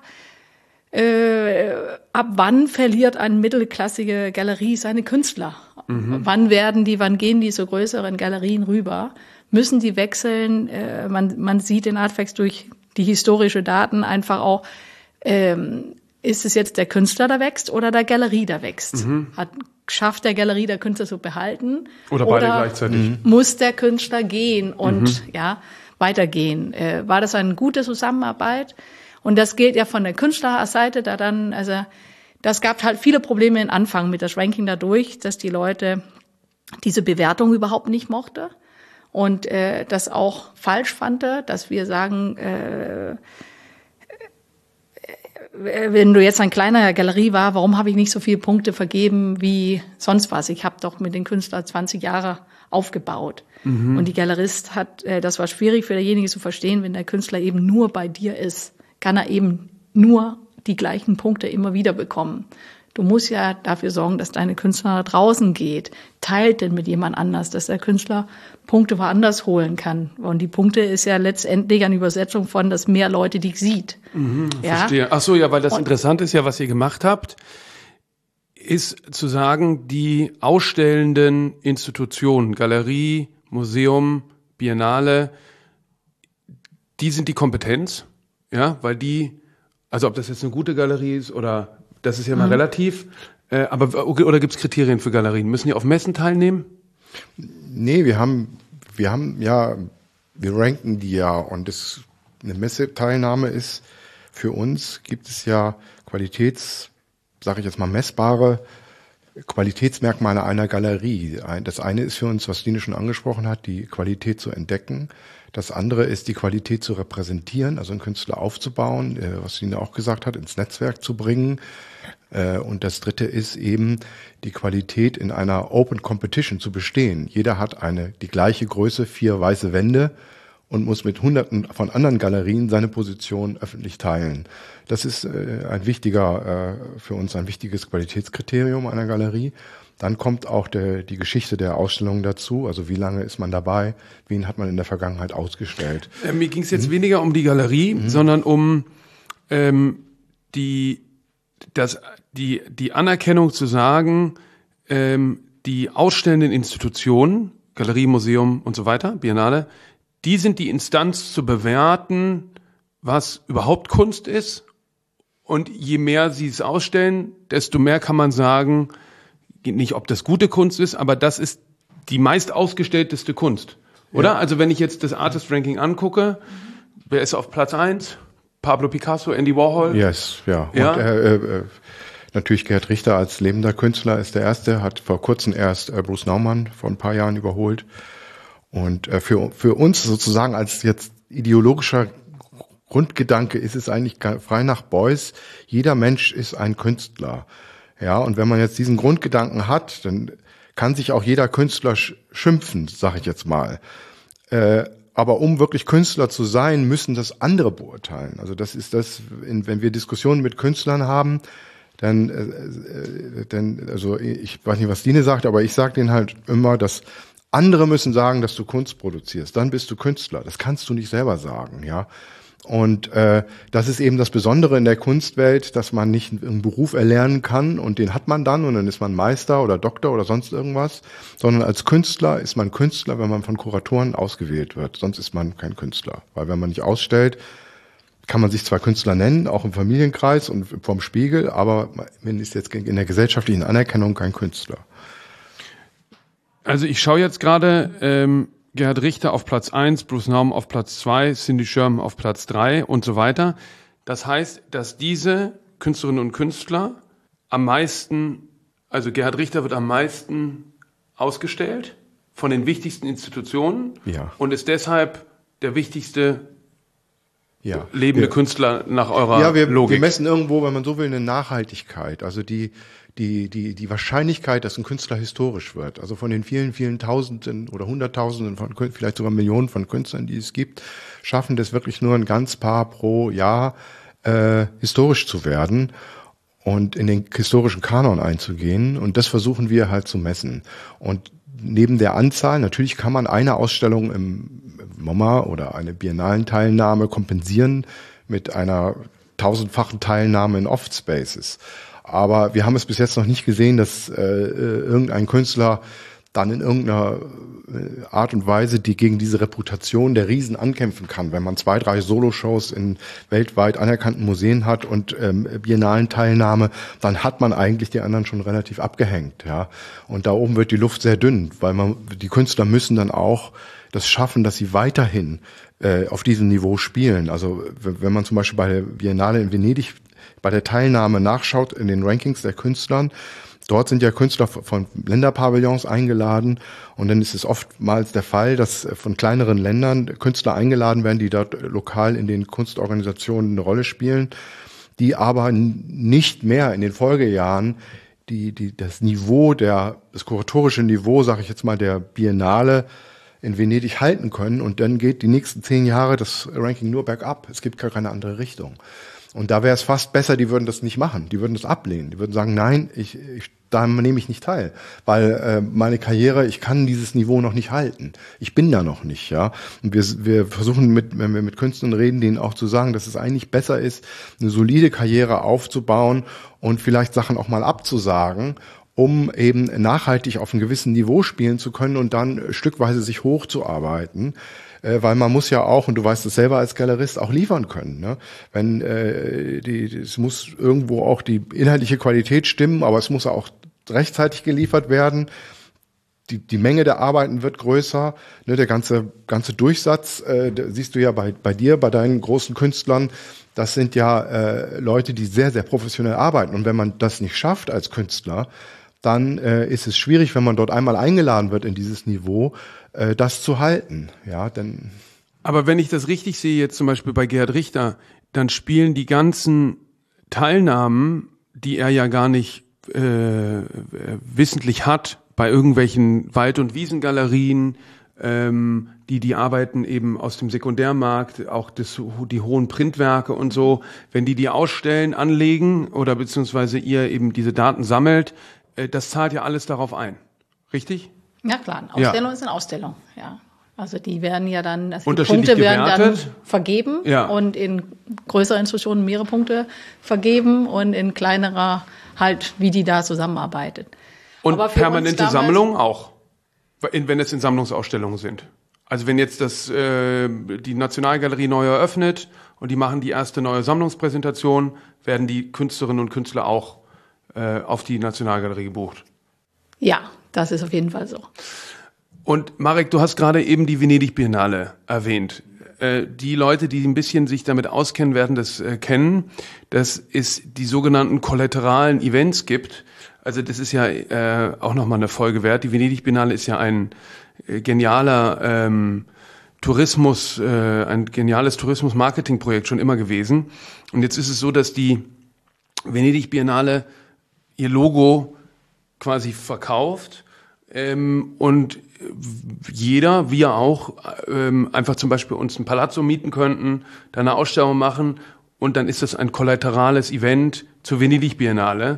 Äh, ab wann verliert eine mittelklassige Galerie seine Künstler? Mhm. Wann werden die, wann gehen die zu größeren Galerien rüber? Müssen die wechseln? Äh, man, man sieht in Artfacts durch die historische Daten einfach auch, ähm, ist es jetzt der Künstler, der wächst oder der Galerie, der wächst? Mhm. Hat, schafft der Galerie, der Künstler zu behalten? Oder beide oder gleichzeitig? Muss der Künstler gehen und mhm. ja weitergehen? Äh, war das eine gute Zusammenarbeit? Und das gilt ja von der Künstlerseite, da dann, also das gab halt viele Probleme im Anfang mit das Ranking dadurch, dass die Leute diese Bewertung überhaupt nicht mochte und äh, das auch falsch fand, dass wir sagen, äh, wenn du jetzt ein kleiner Galerie war, warum habe ich nicht so viele Punkte vergeben wie sonst was? Ich habe doch mit den Künstlern zwanzig Jahre aufgebaut. Mhm. Und die Galerist hat, äh, das war schwierig für derjenige zu verstehen, wenn der Künstler eben nur bei dir ist, kann er eben nur die gleichen Punkte immer wieder bekommen. Du musst ja dafür sorgen, dass deine Künstler nach draußen geht. Teilt denn mit jemand anders, dass der Künstler Punkte woanders holen kann. Und die Punkte ist ja letztendlich eine Übersetzung von, dass mehr Leute dich sieht. Mhm, ja? Verstehe. Ach so, ja, weil das Und, interessant ist ja, was ihr gemacht habt, ist zu sagen, die ausstellenden Institutionen, Galerie, Museum, Biennale, die sind die Kompetenz, ja, weil die, also ob das jetzt eine gute Galerie ist oder das ist ja mal mhm. relativ. Äh, aber oder gibt es Kriterien für Galerien? Müssen die auf Messen teilnehmen? Nee, wir haben, wir haben ja, wir ranken die ja und das, eine Messeteilnahme ist für uns, gibt es ja Qualitäts, sage ich jetzt mal, messbare Qualitätsmerkmale einer Galerie. Das eine ist für uns, was Stine schon angesprochen hat, die Qualität zu entdecken. Das andere ist, die Qualität zu repräsentieren, also einen Künstler aufzubauen, was Stine auch gesagt hat, ins Netzwerk zu bringen. Und das dritte ist eben, die Qualität in einer Open Competition zu bestehen. Jeder hat eine die gleiche Größe, vier weiße Wände und muss mit Hunderten von anderen Galerien seine Position öffentlich teilen. Das ist ein wichtiger, für uns ein wichtiges Qualitätskriterium einer Galerie. Dann kommt auch der, die Geschichte der Ausstellung dazu, also wie lange ist man dabei, wen hat man in der Vergangenheit ausgestellt. Äh, mir ging es jetzt mhm. weniger um die Galerie, mhm. sondern um ähm, die, das, die, die Anerkennung zu sagen, ähm, die ausstellenden Institutionen, Galerie, Museum und so weiter, Biennale, die sind die Instanz zu bewerten, was überhaupt Kunst ist. Und je mehr sie es ausstellen, desto mehr kann man sagen, nicht ob das gute Kunst ist, aber das ist die meist ausgestellteste Kunst, oder? Ja. Also wenn ich jetzt das Artist Ranking angucke, wer ist auf Platz eins? Pablo Picasso, Andy Warhol? Yes, ja. ja? Und äh, äh, natürlich Gerhard Richter als lebender Künstler ist der Erste, hat vor kurzem erst äh, Bruce Nauman vor ein paar Jahren überholt. Und äh, für, für uns sozusagen als jetzt ideologischer Grundgedanke ist es eigentlich frei nach Beuys, jeder Mensch ist ein Künstler. Ja, und wenn man jetzt diesen Grundgedanken hat, dann kann sich auch jeder Künstler schimpfen, sage ich jetzt mal. Äh, aber um wirklich Künstler zu sein, müssen das andere beurteilen. Also das ist das, in, wenn wir Diskussionen mit Künstlern haben, dann, äh, dann, also ich weiß nicht, was Stine sagt, aber ich sage denen halt immer, dass andere müssen sagen, dass du Kunst produzierst. Dann bist du Künstler. Das kannst du nicht selber sagen, ja. Und äh, das ist eben das Besondere in der Kunstwelt, dass man nicht einen Beruf erlernen kann und den hat man dann und dann ist man Meister oder Doktor oder sonst irgendwas, sondern als Künstler ist man Künstler, wenn man von Kuratoren ausgewählt wird. Sonst ist man kein Künstler, weil wenn man nicht ausstellt, kann man sich zwar Künstler nennen, auch im Familienkreis und vorm Spiegel, aber man ist jetzt in der gesellschaftlichen Anerkennung kein Künstler. Also ich schaue jetzt gerade ähm Gerhard Richter auf Platz eins, Bruce Nauman auf Platz zwei, Cindy Sherman auf Platz drei und so weiter. Das heißt, dass diese Künstlerinnen und Künstler am meisten, also Gerhard Richter wird am meisten ausgestellt von den wichtigsten Institutionen ja. und ist deshalb der wichtigste ja. lebende wir, Künstler nach eurer ja, wir, Logik. Wir messen irgendwo, wenn man so will, eine Nachhaltigkeit. Also die die die die Wahrscheinlichkeit, dass ein Künstler historisch wird. Also von den vielen, vielen Tausenden oder Hunderttausenden von, vielleicht sogar Millionen von Künstlern, die es gibt, schaffen das wirklich nur ein ganz paar pro Jahr äh, historisch zu werden und in den historischen Kanon einzugehen. Und das versuchen wir halt zu messen. Und neben der Anzahl, natürlich kann man eine Ausstellung im MoMA oder eine Biennalen-Teilnahme kompensieren mit einer tausendfachen Teilnahme in Off Spaces. Aber wir haben es bis jetzt noch nicht gesehen, dass äh, irgendein Künstler dann in irgendeiner Art und Weise, die gegen diese Reputation der Riesen ankämpfen kann. Wenn man zwei, drei Soloshows in weltweit anerkannten Museen hat und ähm, biennalen Teilnahme, dann hat man eigentlich die anderen schon relativ abgehängt. Ja, und da oben wird die Luft sehr dünn, weil man die Künstler müssen dann auch das schaffen, dass sie weiterhin äh, auf diesem Niveau spielen. Also wenn man zum Beispiel bei der Biennale in Venedig bei der Teilnahme nachschaut in den Rankings der Künstlern, dort sind ja Künstler von Länderpavillons eingeladen und dann ist es oftmals der Fall, dass von kleineren Ländern Künstler eingeladen werden, die dort lokal in den Kunstorganisationen eine Rolle spielen, die aber nicht mehr in den Folgejahren die, die, das Niveau, der, das kuratorische Niveau, sage ich jetzt mal, der Biennale in Venedig halten können. Und dann geht die nächsten zehn Jahre das Ranking nur bergab. Es gibt gar keine andere Richtung. Und da wäre es fast besser, die würden das nicht machen. Die würden das ablehnen. Die würden sagen, nein, ich, ich, da nehme ich nicht teil. Weil äh, meine Karriere, ich kann dieses Niveau noch nicht halten. Ich bin da noch nicht, ja. Und wir, wir versuchen, mit, wenn wir mit Künstlern reden, denen auch zu sagen, dass es eigentlich besser ist, eine solide Karriere aufzubauen und vielleicht Sachen auch mal abzusagen, um eben nachhaltig auf einem gewissen Niveau spielen zu können und dann stückweise sich hochzuarbeiten. Weil man muss ja auch, und du weißt es selber als Galerist, auch liefern können. Ne? Wenn äh, die, es muss irgendwo auch die inhaltliche Qualität stimmen, aber es muss auch rechtzeitig geliefert werden. Die, die Menge der Arbeiten wird größer. Ne? Der ganze ganze Durchsatz, äh, siehst du ja bei bei dir, bei deinen großen Künstlern. Das sind ja äh, Leute, die sehr sehr professionell arbeiten. Und wenn man das nicht schafft als Künstler, dann äh, ist es schwierig, wenn man dort einmal eingeladen wird in dieses Niveau, äh, das zu halten. Ja, denn aber wenn ich das richtig sehe, jetzt zum Beispiel bei Gerhard Richter, dann spielen die ganzen Teilnahmen, die er ja gar nicht äh, wissentlich hat, bei irgendwelchen Wald- und Wiesengalerien, ähm, die die Arbeiten eben aus dem Sekundärmarkt, auch das, die hohen Printwerke und so, wenn die die ausstellen, anlegen oder beziehungsweise ihr eben diese Daten sammelt, das zahlt ja alles darauf ein, richtig? Ja klar, eine Ausstellung ja. ist eine Ausstellung, ja. Also die werden ja dann, also die Unterschiedlich Punkte werden gewertet. dann vergeben Ja. und in größeren Institutionen mehrere Punkte vergeben und in kleinerer halt, wie die da zusammenarbeitet. Und Aber für permanente uns damals- Sammlungen auch, wenn es in Sammlungsausstellungen sind. Also wenn jetzt das äh, die Nationalgalerie neu eröffnet und die machen die erste neue Sammlungspräsentation, werden die Künstlerinnen und Künstler auch auf die Nationalgalerie gebucht. Ja, das ist auf jeden Fall so. Und Marek, du hast gerade eben die Venedig-Biennale erwähnt. Äh, die Leute, die ein bisschen sich damit auskennen, werden das äh, kennen, dass es die sogenannten kollateralen Events gibt. Also das ist ja äh, auch nochmal eine Folge wert. Die Venedig-Biennale ist ja ein äh, genialer ähm, Tourismus, äh, ein geniales Tourismus-Marketing-Projekt schon immer gewesen. Und jetzt ist es so, dass die Venedig-Biennale ihr Logo quasi verkauft ähm, und jeder, wir auch, ähm, einfach zum Beispiel uns ein Palazzo mieten könnten, da eine Ausstellung machen und dann ist das ein kollaterales Event zur Venedig-Biennale.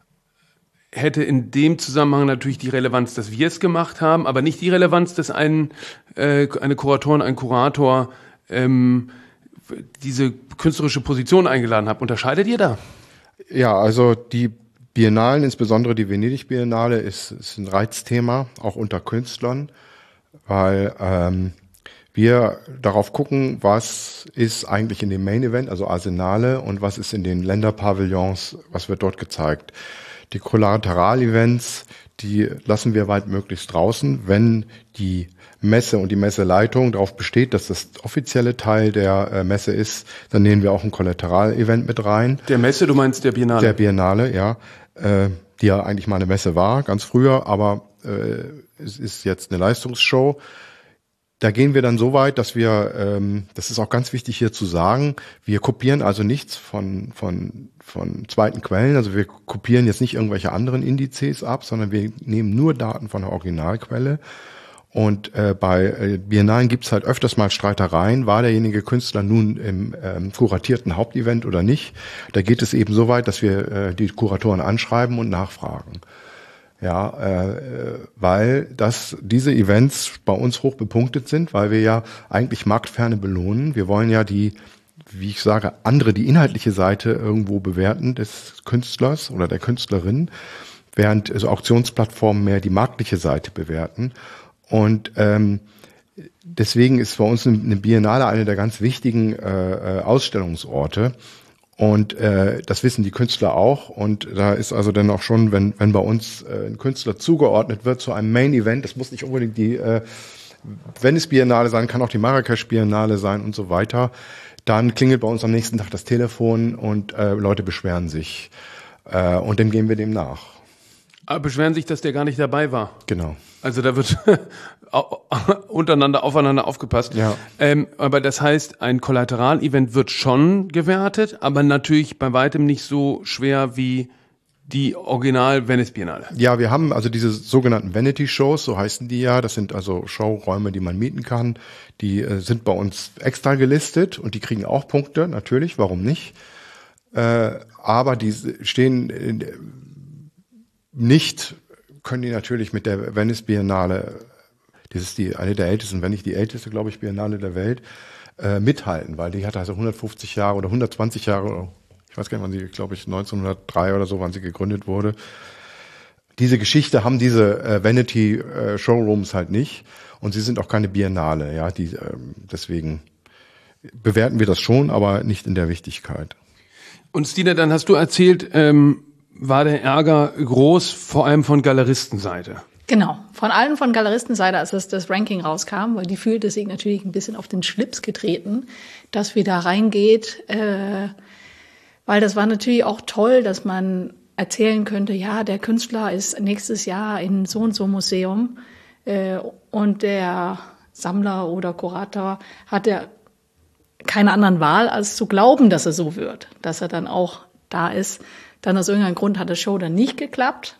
Hätte in dem Zusammenhang natürlich die Relevanz, dass wir es gemacht haben, aber nicht die Relevanz, dass ein, äh, eine Kuratorin, ein Kurator ähm, diese künstlerische Position eingeladen hat. Unterscheidet ihr da? ja, also die Biennalen, insbesondere die Venedig-Biennale, ist, ist ein Reizthema, auch unter Künstlern, weil ähm, wir darauf gucken, was ist eigentlich in dem Main-Event, also Arsenale, und was ist in den Länderpavillons, was wird dort gezeigt. Die Kollateral-Events, die lassen wir weit möglichst draußen, wenn die Messe und die Messeleitung darauf besteht, dass das offizielle Teil der äh, Messe ist, dann nehmen wir auch ein Kollateral-Event mit rein. Der Messe, du meinst der Biennale? Der Biennale, ja, äh, die ja eigentlich mal eine Messe war, ganz früher, aber äh, es ist jetzt eine Leistungsshow. Da gehen wir dann so weit, dass wir, ähm, das ist auch ganz wichtig hier zu sagen, wir kopieren also nichts von von von zweiten Quellen, also wir kopieren jetzt nicht irgendwelche anderen Indizes ab, sondern wir nehmen nur Daten von der Originalquelle. Und äh, bei äh, Biennalen gibt's halt öfters mal Streitereien, war derjenige Künstler nun im ähm, kuratierten Hauptevent oder nicht. Da geht es eben so weit, dass wir äh, die Kuratoren anschreiben und nachfragen. Ja, äh, weil das diese Events bei uns hoch bepunktet sind, weil wir ja eigentlich Marktferne belohnen. Wir wollen ja die, wie ich sage, andere, die inhaltliche Seite irgendwo bewerten des Künstlers oder der Künstlerin, während also Auktionsplattformen mehr die marktliche Seite bewerten. Und ähm, deswegen ist bei uns eine Biennale eine der ganz wichtigen äh, Ausstellungsorte. Und äh, das wissen die Künstler auch. Und da ist also dann auch schon, wenn wenn bei uns äh, ein Künstler zugeordnet wird zu einem Main-Event, das muss nicht unbedingt die äh, Venice Biennale sein, kann auch die Marrakesch Biennale sein und so weiter. Dann klingelt bei uns am nächsten Tag das Telefon und äh, Leute beschweren sich. Äh, und dann gehen wir dem nach. Aber beschweren sich, dass der gar nicht dabei war. Genau. Also da wird untereinander, aufeinander aufgepasst. Ja. Ähm, aber das heißt, ein Kollateralevent wird schon gewertet, aber natürlich bei weitem nicht so schwer wie die Original Venice Biennale. Ja, wir haben also diese sogenannten Vanity Shows, so heißen die ja. Das sind also Showräume, die man mieten kann. Die äh, sind bei uns extra gelistet und die kriegen auch Punkte, natürlich, warum nicht? Äh, aber die stehen äh, nicht, können die natürlich mit der Venice Biennale, das ist die eine der ältesten, wenn nicht die älteste, glaube ich, Biennale der Welt, äh, mithalten, weil die hat also hundertfünfzig Jahre oder hundertzwanzig Jahre, ich weiß gar nicht, wann sie, glaube ich, neunzehnhundertdrei oder so, wann sie gegründet wurde. Diese Geschichte haben diese äh, Vanity äh, Showrooms halt nicht und sie sind auch keine Biennale, ja, die, äh, deswegen bewerten wir das schon, aber nicht in der Wichtigkeit. Und Stina, dann hast du erzählt, ähm, war der Ärger groß, vor allem von Galeristenseite. Genau, von allen von Galeristenseite, als das, das Ranking rauskam, weil die fühlte sich natürlich ein bisschen auf den Schlips getreten, dass wir da reingeht, äh, weil das war natürlich auch toll, dass man erzählen könnte, ja, der Künstler ist nächstes Jahr in so und so Museum äh, und der Sammler oder Kurator hat ja keine anderen Wahl, als zu glauben, dass er so wird, dass er dann auch da ist. Dann aus irgendeinem Grund hat das Show dann nicht geklappt,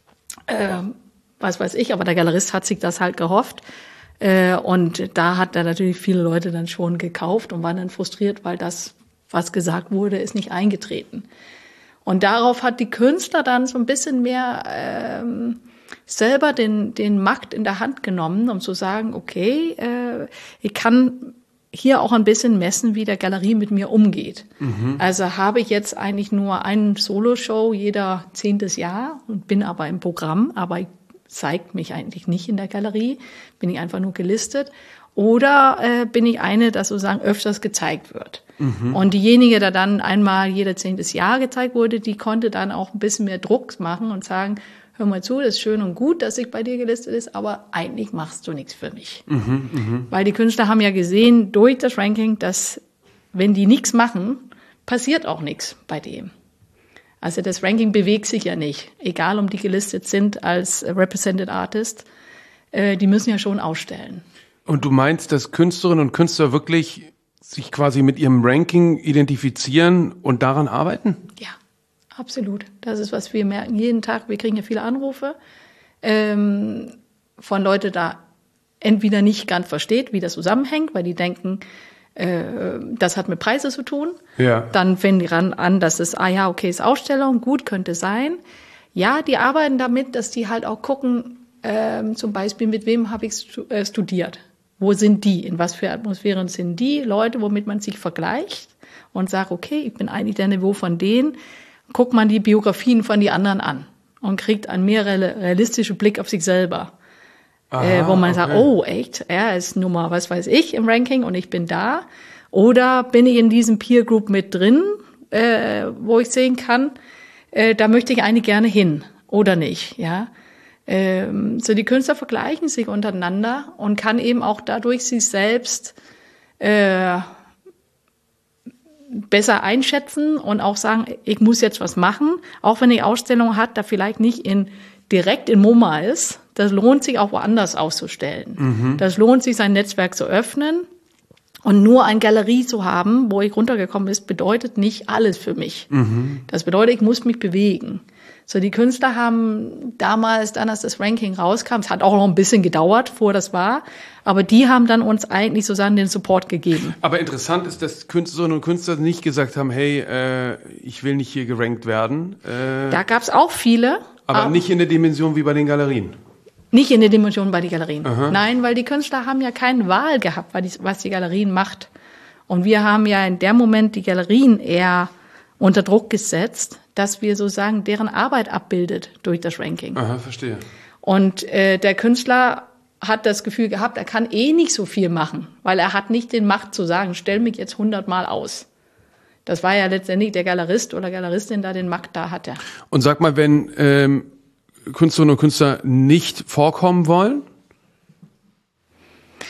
äh, was weiß ich, aber der Galerist hat sich das halt gehofft. Äh, und da hat er natürlich viele Leute dann schon gekauft und waren dann frustriert, weil das, was gesagt wurde, ist nicht eingetreten. Und darauf hat die Künstler dann so ein bisschen mehr ähm, selber den, den Markt in der Hand genommen, um zu sagen, okay, äh, ich kann hier auch ein bisschen messen, wie der Galerie mit mir umgeht. Mhm. Also habe ich jetzt eigentlich nur einen Solo-Show jeder zehntes Jahr und bin aber im Programm, aber ich zeige mich eigentlich nicht in der Galerie, bin ich einfach nur gelistet. Oder äh, bin ich eine, dass sozusagen öfters gezeigt wird. Mhm. Und diejenige, der dann einmal jeder zehntes Jahr gezeigt wurde, die konnte dann auch ein bisschen mehr Druck machen und sagen, hör mal zu, das ist schön und gut, dass ich bei dir gelistet ist, aber eigentlich machst du nichts für mich. Mhm, mh. Weil die Künstler haben ja gesehen durch das Ranking, dass wenn die nichts machen, passiert auch nichts bei dem. Also das Ranking bewegt sich ja nicht, egal ob die gelistet sind als Represented Artist, äh, die müssen ja schon ausstellen. Und du meinst, dass Künstlerinnen und Künstler wirklich sich quasi mit ihrem Ranking identifizieren und daran arbeiten? Ja. Absolut. Das ist, was wir merken jeden Tag. Wir kriegen ja viele Anrufe ähm, von Leuten, da entweder nicht ganz versteht, wie das zusammenhängt, weil die denken, äh, das hat mit Preisen zu tun. Ja. Dann fangen die ran an, dass es, ah ja, okay, ist Ausstellung, gut, könnte sein. Ja, die arbeiten damit, dass die halt auch gucken, äh, zum Beispiel, mit wem habe ich stu- äh, studiert? Wo sind die? In was für Atmosphären sind die Leute, womit man sich vergleicht und sagt, okay, ich bin eigentlich der Niveau von denen. Guckt man die Biografien von die anderen an und kriegt einen mehr realistischen Blick auf sich selber. Aha, äh, wo man okay. sagt, oh echt, er ist Nummer, was weiß ich, im Ranking und ich bin da. Oder bin ich in diesem Peer Group mit drin, äh, wo ich sehen kann, äh, da möchte ich eigentlich gerne hin oder nicht. Ja, ähm, so die Künstler vergleichen sich untereinander und kann eben auch dadurch sich selbst äh, besser einschätzen und auch sagen, ich muss jetzt was machen, auch wenn die Ausstellung hat, da vielleicht nicht in direkt in MoMA ist. Das lohnt sich auch woanders auszustellen. Mhm. Das lohnt sich, sein Netzwerk zu öffnen und nur eine Galerie zu haben, wo ich runtergekommen ist, bedeutet nicht alles für mich. Mhm. Das bedeutet, ich muss mich bewegen. So, die Künstler haben damals, dann als das Ranking rauskam, es hat auch noch ein bisschen gedauert, vor das war, aber die haben dann uns eigentlich sozusagen den Support gegeben. Aber interessant ist, dass Künstlerinnen und Künstler nicht gesagt haben, hey, äh, ich will nicht hier gerankt werden. Äh, da gab es auch viele. Aber, aber nicht in der Dimension wie bei den Galerien. Nicht in der Dimension bei den Galerien. Aha. Nein, weil die Künstler haben ja keine Wahl gehabt, was die Galerien macht. Und wir haben ja in dem Moment die Galerien eher unter Druck gesetzt, dass wir sozusagen deren Arbeit abbildet durch das Ranking. Aha, verstehe. Und äh, der Künstler hat das Gefühl gehabt, er kann eh nicht so viel machen, weil er hat nicht den Macht zu sagen, stell mich jetzt hundertmal aus. Das war ja letztendlich der Galerist oder Galeristin, da den Macht da hatte. Und sag mal, wenn ähm, Künstlerinnen und Künstler nicht vorkommen wollen?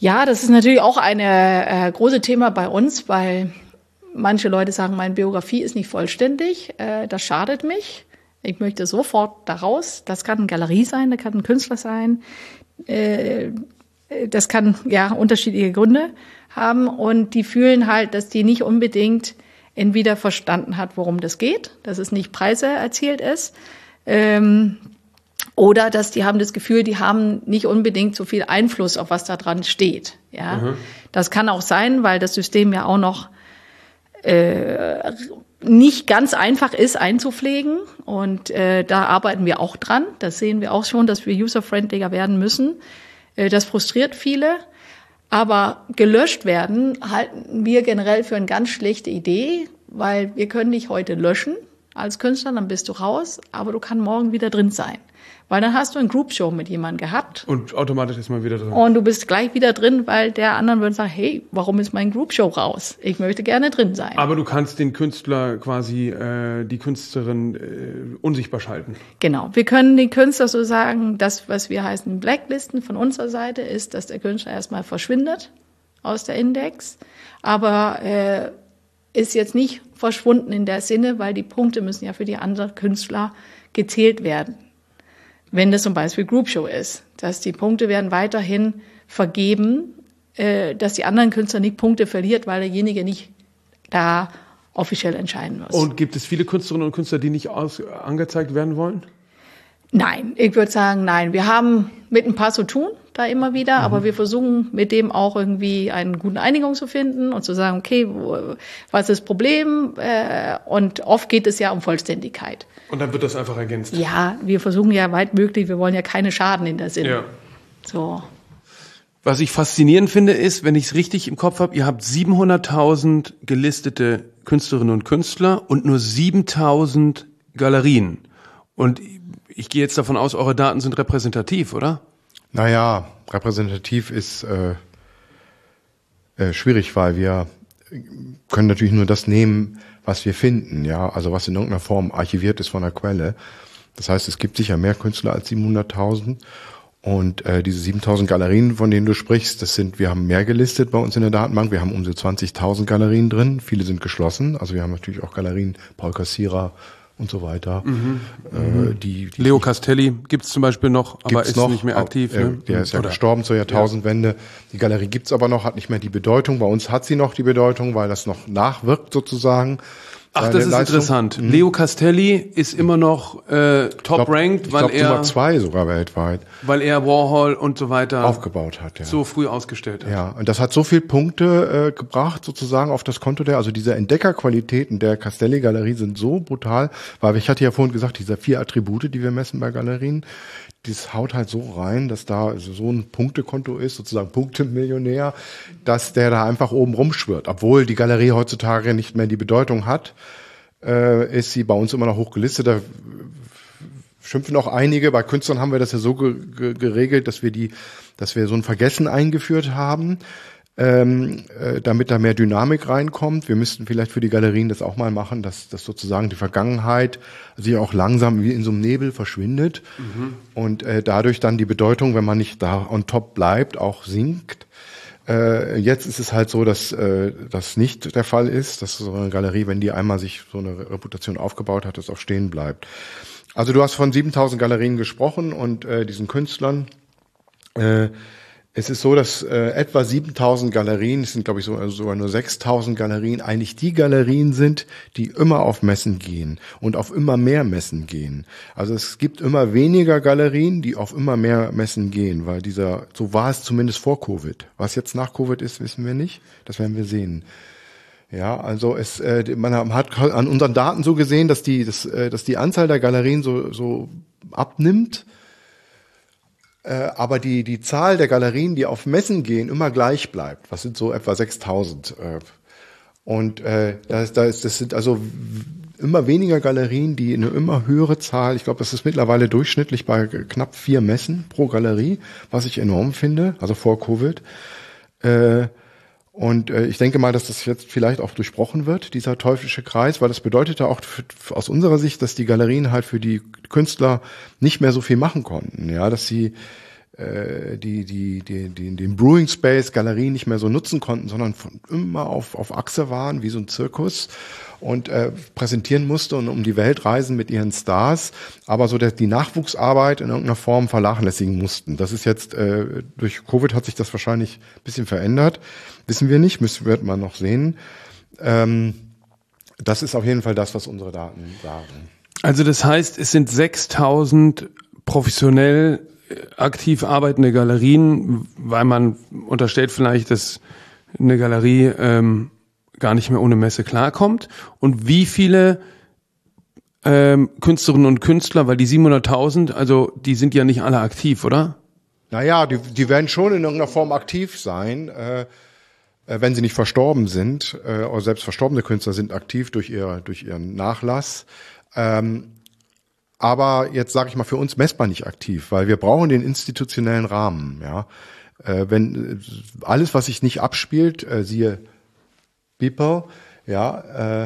Ja, das ist natürlich auch ein äh, großes Thema bei uns, weil manche Leute sagen, meine Biografie ist nicht vollständig. Äh, das schadet mich. Ich möchte sofort da raus. Das kann eine Galerie sein, das kann ein Künstler sein. Äh, das kann ja unterschiedliche Gründe haben. Und die fühlen halt, dass die nicht unbedingt entweder verstanden hat, worum das geht, dass es nicht Preise erzielt ist. Ähm, Oder dass die haben das Gefühl, die haben nicht unbedingt so viel Einfluss auf was da dran steht. Ja, mhm. Das kann auch sein, weil das System ja auch noch äh, nicht ganz einfach ist einzupflegen. Und äh, da arbeiten wir auch dran. Das sehen wir auch schon, dass wir user-friendlier werden müssen. Äh, das frustriert viele. Aber gelöscht werden halten wir generell für eine ganz schlechte Idee, weil wir können dich heute löschen als Künstler, dann bist du raus, aber du kannst morgen wieder drin sein. Weil dann hast du ein Group-Show mit jemandem gehabt. Und automatisch ist man wieder drin. Und du bist gleich wieder drin, weil der anderen würde sagen, hey, warum ist mein Group-Show raus? Ich möchte gerne drin sein. Aber du kannst den Künstler quasi, äh, die Künstlerin äh, unsichtbar schalten. Genau. Wir können den Künstler so sagen, das, was wir heißen Blacklisten von unserer Seite, ist, dass der Künstler erstmal verschwindet aus der Index. Aber äh, ist jetzt nicht verschwunden in der Sinne, weil die Punkte müssen ja für die anderen Künstler gezählt werden. Wenn das zum Beispiel Groupshow ist, dass die Punkte werden weiterhin vergeben, äh, dass die anderen Künstler nicht Punkte verliert, weil derjenige nicht da offiziell entscheiden muss. Und gibt es viele Künstlerinnen und Künstler, die nicht aus, angezeigt werden wollen? Nein, ich würde sagen, nein. Wir haben mit ein paar zu tun, da immer wieder, mhm. aber wir versuchen mit dem auch irgendwie eine gute Einigung zu finden und zu sagen, okay, wo, was ist das Problem? Äh, und oft geht es ja um Vollständigkeit. Und dann wird das einfach ergänzt. Ja, wir versuchen ja weit möglich, wir wollen ja keine Schaden in der Sinne. Ja. So. Was ich faszinierend finde, ist, wenn ich es richtig im Kopf habe, ihr habt siebenhunderttausend gelistete Künstlerinnen und Künstler und nur siebentausend Galerien. Und ich gehe jetzt davon aus, eure Daten sind repräsentativ, oder? Naja, repräsentativ ist äh, äh, schwierig, weil wir können natürlich nur das nehmen, was wir finden, ja, also was in irgendeiner Form archiviert ist von der Quelle. Das heißt, es gibt sicher mehr Künstler als siebenhunderttausend. Und äh, diese siebentausend Galerien, von denen du sprichst, das sind, wir haben mehr gelistet bei uns in der Datenbank. Wir haben um so zwanzigtausend Galerien drin. Viele sind geschlossen. Also wir haben natürlich auch Galerien, Paul Cassira und so weiter. Mhm. Äh, die, die Leo Castelli gibt's zum Beispiel noch, aber ist noch, nicht mehr aktiv. Äh, ne? Der ist ja Oder? gestorben zur Jahrtausendwende. Ja. Die Galerie gibt's aber noch, hat nicht mehr die Bedeutung. Bei uns hat sie noch die Bedeutung, weil das noch nachwirkt sozusagen. Ach, das ist Leistung. Interessant. Mhm. Leo Castelli ist immer noch äh, top-ranked, weil ich glaub, er Nummer zwei sogar weltweit, weil er Warhol und so weiter aufgebaut hat, ja. so früh ausgestellt hat. Ja, und das hat so viel Punkte äh, gebracht sozusagen auf das Konto der, also diese Entdeckerqualitäten der Castelli-Galerie sind so brutal, weil ich hatte ja vorhin gesagt, diese vier Attribute, die wir messen bei Galerien, das haut halt so rein, dass da also so ein Punktekonto ist, sozusagen Punktemillionär, dass der da einfach oben rumschwirrt. Obwohl die Galerie heutzutage nicht mehr die Bedeutung hat, äh, ist sie bei uns immer noch hoch gelistet. Da schimpfen auch einige. Bei Künstlern haben wir das ja so ge- ge- geregelt, dass wir die, dass wir so ein Vergessen eingeführt haben, ähm, äh, damit da mehr Dynamik reinkommt. Wir müssten vielleicht für die Galerien das auch mal machen, dass, dass sozusagen die Vergangenheit sich auch langsam wie in so einem Nebel verschwindet mhm. und äh, dadurch dann die Bedeutung, wenn man nicht da on top bleibt, auch sinkt. Äh, jetzt ist es halt so, dass äh, das nicht der Fall ist, dass so eine Galerie, wenn die einmal sich so eine Reputation aufgebaut hat, das auch stehen bleibt. Also du hast von siebentausend Galerien gesprochen und äh, diesen Künstlern. Äh, Es ist so, dass äh, etwa siebentausend Galerien, es sind glaube ich so, also sogar nur sechstausend Galerien, eigentlich die Galerien sind, die immer auf Messen gehen und auf immer mehr Messen gehen. Also es gibt immer weniger Galerien, die auf immer mehr Messen gehen, weil dieser, so war es zumindest vor Covid. Was jetzt nach Covid ist, wissen wir nicht. Das werden wir sehen. Ja, also es, äh, man hat an unseren Daten so gesehen, dass die, dass, äh, dass die Anzahl der Galerien so, so abnimmt. Äh, aber die die Zahl der Galerien, die auf Messen gehen, immer gleich bleibt. Was sind so etwa sechstausend. Äh, und äh, da ist, da ist, das sind also immer weniger Galerien, die eine immer höhere Zahl, ich glaube, das ist mittlerweile durchschnittlich bei knapp vier Messen pro Galerie, was ich enorm finde, also vor Covid. Äh, Und äh, ich denke mal, dass das jetzt vielleicht auch durchbrochen wird, dieser teuflische Kreis, weil das bedeutet ja auch für, für, aus unserer Sicht, dass die Galerien halt für die Künstler nicht mehr so viel machen konnten. Ja, dass sie äh, die, die, die, die den Brewing Space Galerien nicht mehr so nutzen konnten, sondern von immer auf, auf Achse waren, wie so ein Zirkus und äh, präsentieren musste und um die Welt reisen mit ihren Stars, aber so der, die Nachwuchsarbeit in irgendeiner Form vernachlässigen mussten. Das ist jetzt, äh, durch Covid hat sich das wahrscheinlich ein bisschen verändert. Wissen wir nicht, müssen wird man noch sehen. Ähm, das ist auf jeden Fall das, was unsere Daten sagen. Also das heißt, es sind sechstausend professionell aktiv arbeitende Galerien, weil man unterstellt vielleicht, dass eine Galerie ähm, gar nicht mehr ohne Messe klarkommt. Und wie viele ähm, Künstlerinnen und Künstler, weil die siebenhunderttausend, also die sind ja nicht alle aktiv, oder? Naja, die, die werden schon in irgendeiner Form aktiv sein, äh, wenn sie nicht verstorben sind. Äh, oder selbst verstorbene Künstler sind aktiv durch, ihr, durch ihren Nachlass. Ähm, aber jetzt sage ich mal, für uns messbar nicht aktiv, weil wir brauchen den institutionellen Rahmen. Ja, äh, wenn äh, alles, was sich nicht abspielt, äh, siehe Beeple, ja, äh,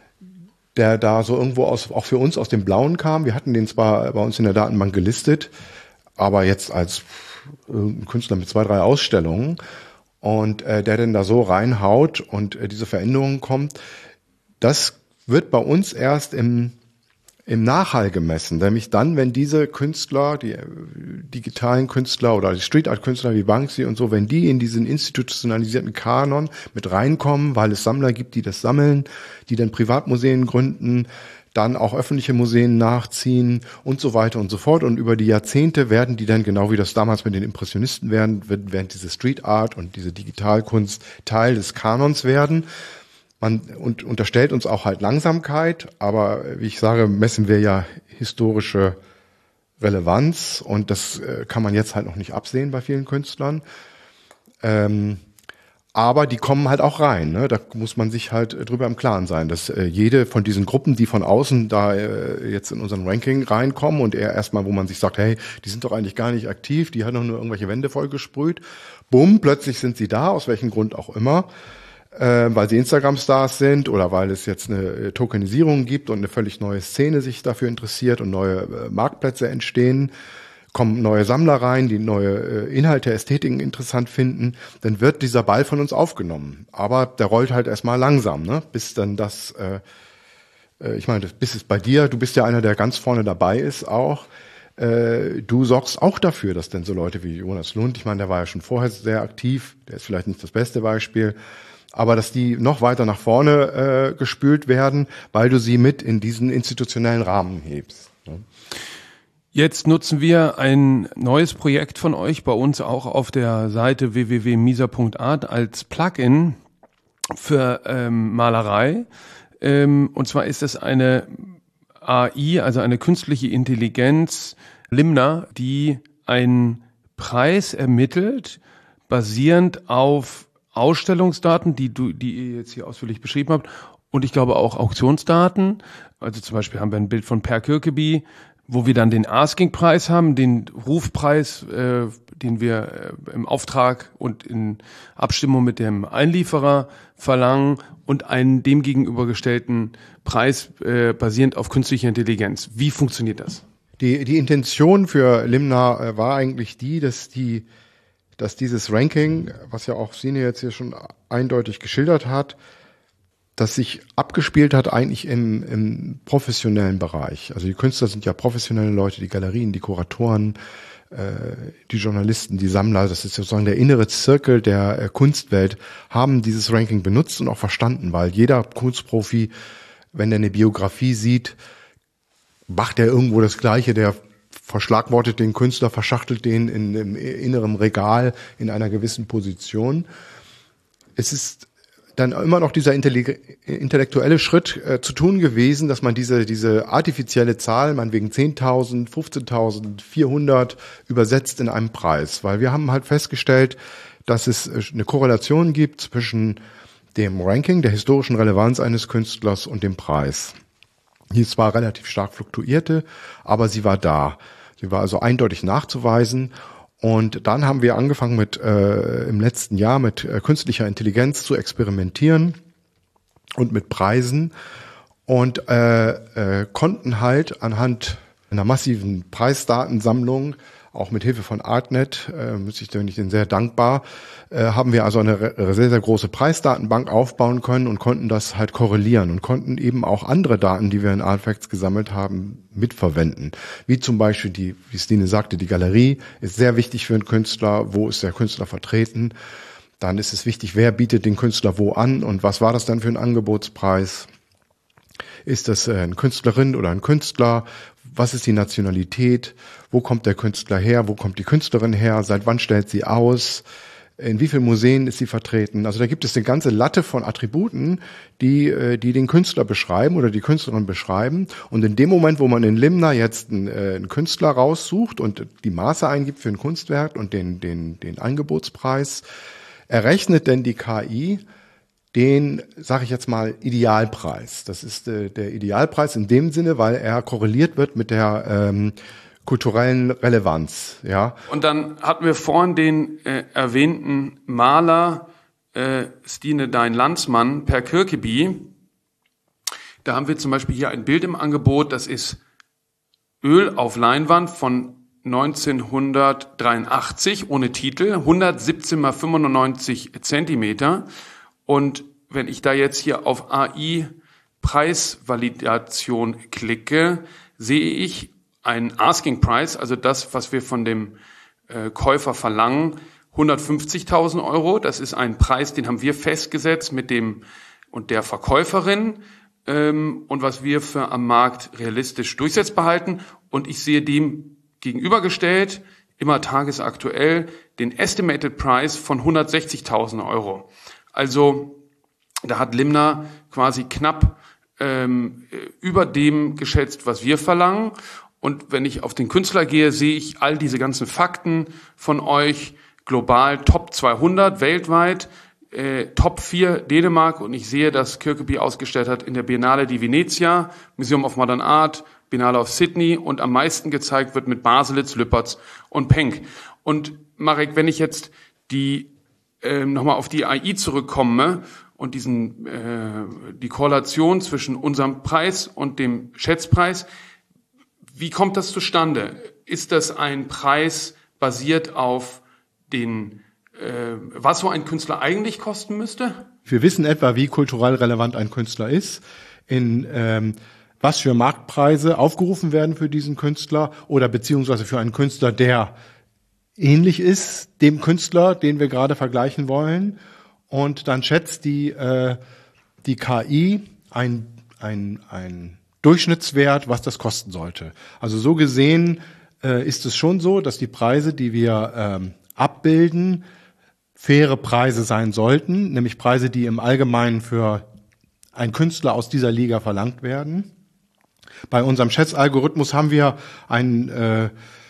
der da so irgendwo aus, auch für uns aus dem Blauen kam. Wir hatten den zwar bei uns in der Datenbank gelistet, aber jetzt als irgendein Künstler mit zwei, drei Ausstellungen und äh, der denn da so reinhaut und äh, diese Veränderungen kommt, das wird bei uns erst im im Nachhall gemessen, nämlich dann, wenn diese Künstler, die äh, digitalen Künstler oder die Street Art Künstler wie Banksy und so, wenn die in diesen institutionalisierten Kanon mit reinkommen, weil es Sammler gibt, die das sammeln, die dann Privatmuseen gründen, dann auch öffentliche Museen nachziehen und so weiter und so fort. Und über die Jahrzehnte werden die dann, genau wie das damals mit den Impressionisten werden, werden, werden diese Street Art und diese Digitalkunst Teil des Kanons werden. Man und, unterstellt uns auch halt Langsamkeit, aber wie ich sage, messen wir ja historische Relevanz und das äh, kann man jetzt halt noch nicht absehen bei vielen Künstlern. Ähm, aber die kommen halt auch rein, ne? Da muss man sich halt äh, drüber im Klaren sein, dass äh, jede von diesen Gruppen, die von außen da äh, jetzt in unseren Ranking reinkommen und eher erstmal, wo man sich sagt, hey, die sind doch eigentlich gar nicht aktiv, die haben doch nur irgendwelche Wände vollgesprüht. Bumm, plötzlich sind sie da, aus welchem Grund auch immer. Äh, weil sie Instagram-Stars sind oder weil es jetzt eine Tokenisierung gibt und eine völlig neue Szene sich dafür interessiert und neue äh, Marktplätze entstehen, kommen neue Sammler rein, die neue äh, Inhalte, Ästhetiken interessant finden, dann wird dieser Ball von uns aufgenommen. Aber der rollt halt erstmal langsam, ne? Bis dann das, äh, äh, ich meine, bis es bei dir, du bist ja einer, der ganz vorne dabei ist auch, äh, du sorgst auch dafür, dass dann so Leute wie Jonas Lund, ich meine, der war ja schon vorher sehr aktiv, der ist vielleicht nicht das beste Beispiel, aber dass die noch weiter nach vorne äh, gespült werden, weil du sie mit in diesen institutionellen Rahmen hebst. Ne? Jetzt nutzen wir ein neues Projekt von euch bei uns auch auf der Seite w w w punkt misa punkt art als Plugin für ähm, Malerei. Ähm, und zwar ist es eine A I, also eine künstliche Intelligenz, Limna, die einen Preis ermittelt, basierend auf Ausstellungsdaten, die du, die ihr jetzt hier ausführlich beschrieben habt, und ich glaube auch Auktionsdaten. Also zum Beispiel haben wir ein Bild von Per Kirkeby, wo wir dann den Asking-Preis haben, den Rufpreis, äh, den wir äh, im Auftrag und in Abstimmung mit dem Einlieferer verlangen und einen dem gegenübergestellten Preis äh, basierend auf künstlicher Intelligenz. Wie funktioniert das? Die, die Intention für Limna äh, war eigentlich die, dass die dass dieses Ranking, was ja auch Sine jetzt hier schon eindeutig geschildert hat, das sich abgespielt hat eigentlich im, im professionellen Bereich. Also die Künstler sind ja professionelle Leute, die Galerien, die Kuratoren, äh, die Journalisten, die Sammler, das ist sozusagen der innere Zirkel der äh, Kunstwelt, haben dieses Ranking benutzt und auch verstanden, weil jeder Kunstprofi, wenn er eine Biografie sieht, macht er irgendwo das Gleiche, der verschlagwortet den Künstler, verschachtelt den in, im inneren Regal in einer gewissen Position. Es ist dann immer noch dieser intellektuelle Schritt äh, zu tun gewesen, dass man diese diese artifizielle Zahl, meinetwegen zehntausend, fünfzehntausend, vierhundert übersetzt in einem Preis. Weil wir haben halt festgestellt, dass es eine Korrelation gibt zwischen dem Ranking, der historischen Relevanz eines Künstlers und dem Preis. Die zwar relativ stark fluktuierte, aber sie war da. Sie war also eindeutig nachzuweisen. Und dann haben wir angefangen mit äh, im letzten Jahr mit äh, künstlicher Intelligenz zu experimentieren und mit Preisen und äh, äh, konnten halt anhand einer massiven Preisdatensammlung auch mit Hilfe von Artnet, äh, muss ich denen sehr dankbar, äh, haben wir also eine re- sehr, sehr große Preisdatenbank aufbauen können und konnten das halt korrelieren und konnten eben auch andere Daten, die wir in Artfacts gesammelt haben, mitverwenden. Wie zum Beispiel die, wie Stine sagte, die Galerie ist sehr wichtig für einen Künstler. Wo ist der Künstler vertreten? Dann ist es wichtig, wer bietet den Künstler wo an und was war das dann für ein Angebotspreis? Ist das eine Künstlerin oder ein Künstler? Was ist die Nationalität? Wo kommt der Künstler her? Wo kommt die Künstlerin her? Seit wann stellt sie aus? In wie vielen Museen ist sie vertreten? Also da gibt es eine ganze Latte von Attributen, die die den Künstler beschreiben oder die Künstlerin beschreiben. Und in dem Moment, wo man in Limna jetzt einen, einen Künstler raussucht und die Maße eingibt für ein Kunstwerk und den, den, den Angebotspreis, errechnet denn die K I den, sage ich jetzt mal, Idealpreis. Das ist äh, der Idealpreis in dem Sinne, weil er korreliert wird mit der ähm, kulturellen Relevanz. Ja. Und dann hatten wir vorhin den äh, erwähnten Maler äh, Stine Dein-Landsmann Per Kirkeby. Da haben wir zum Beispiel hier ein Bild im Angebot, das ist Öl auf Leinwand von neunzehnhundertdreiundachtzig ohne Titel, hundertsiebzehn mal fünfundneunzig Zentimeter. Und wenn ich da jetzt hier auf A I-Preisvalidation klicke, sehe ich einen Asking Price, also das, was wir von dem äh, Käufer verlangen, hundertfünfzigtausend Euro. Das ist ein Preis, den haben wir festgesetzt mit dem und der Verkäuferin ähm, und was wir für am Markt realistisch durchsetzbar halten. Und ich sehe dem gegenübergestellt, immer tagesaktuell, den Estimated Price von hundertsechzigtausend Euro. Also da hat Limna quasi knapp ähm, über dem geschätzt, was wir verlangen. Und wenn ich auf den Künstler gehe, sehe ich all diese ganzen Fakten von euch, global Top zweihundert weltweit, äh, Top vier Dänemark. Und ich sehe, dass Kirkeby ausgestellt hat in der Biennale di Venezia, Museum of Modern Art, Biennale of Sydney und am meisten gezeigt wird mit Baselitz, Lüpertz und Penck. Und Marek, wenn ich jetzt die äh, nochmal auf die A I zurückkomme und diesen äh, die Korrelation zwischen unserem Preis und dem Schätzpreis, wie kommt das zustande? Ist das ein Preis basiert auf den, äh, was so ein Künstler eigentlich kosten müsste? Wir wissen etwa, wie kulturell relevant ein Künstler ist, in ähm, was für Marktpreise aufgerufen werden für diesen Künstler oder beziehungsweise für einen Künstler, der ähnlich ist dem Künstler, den wir gerade vergleichen wollen. Und dann schätzt die, äh, die K I ein, ein, ein Durchschnittswert, was das kosten sollte. Also so gesehen äh, ist es schon so, dass die Preise, die wir ähm, abbilden, faire Preise sein sollten, nämlich Preise, die im Allgemeinen für einen Künstler aus dieser Liga verlangt werden. Bei unserem Schätzalgorithmus haben wir ein, äh,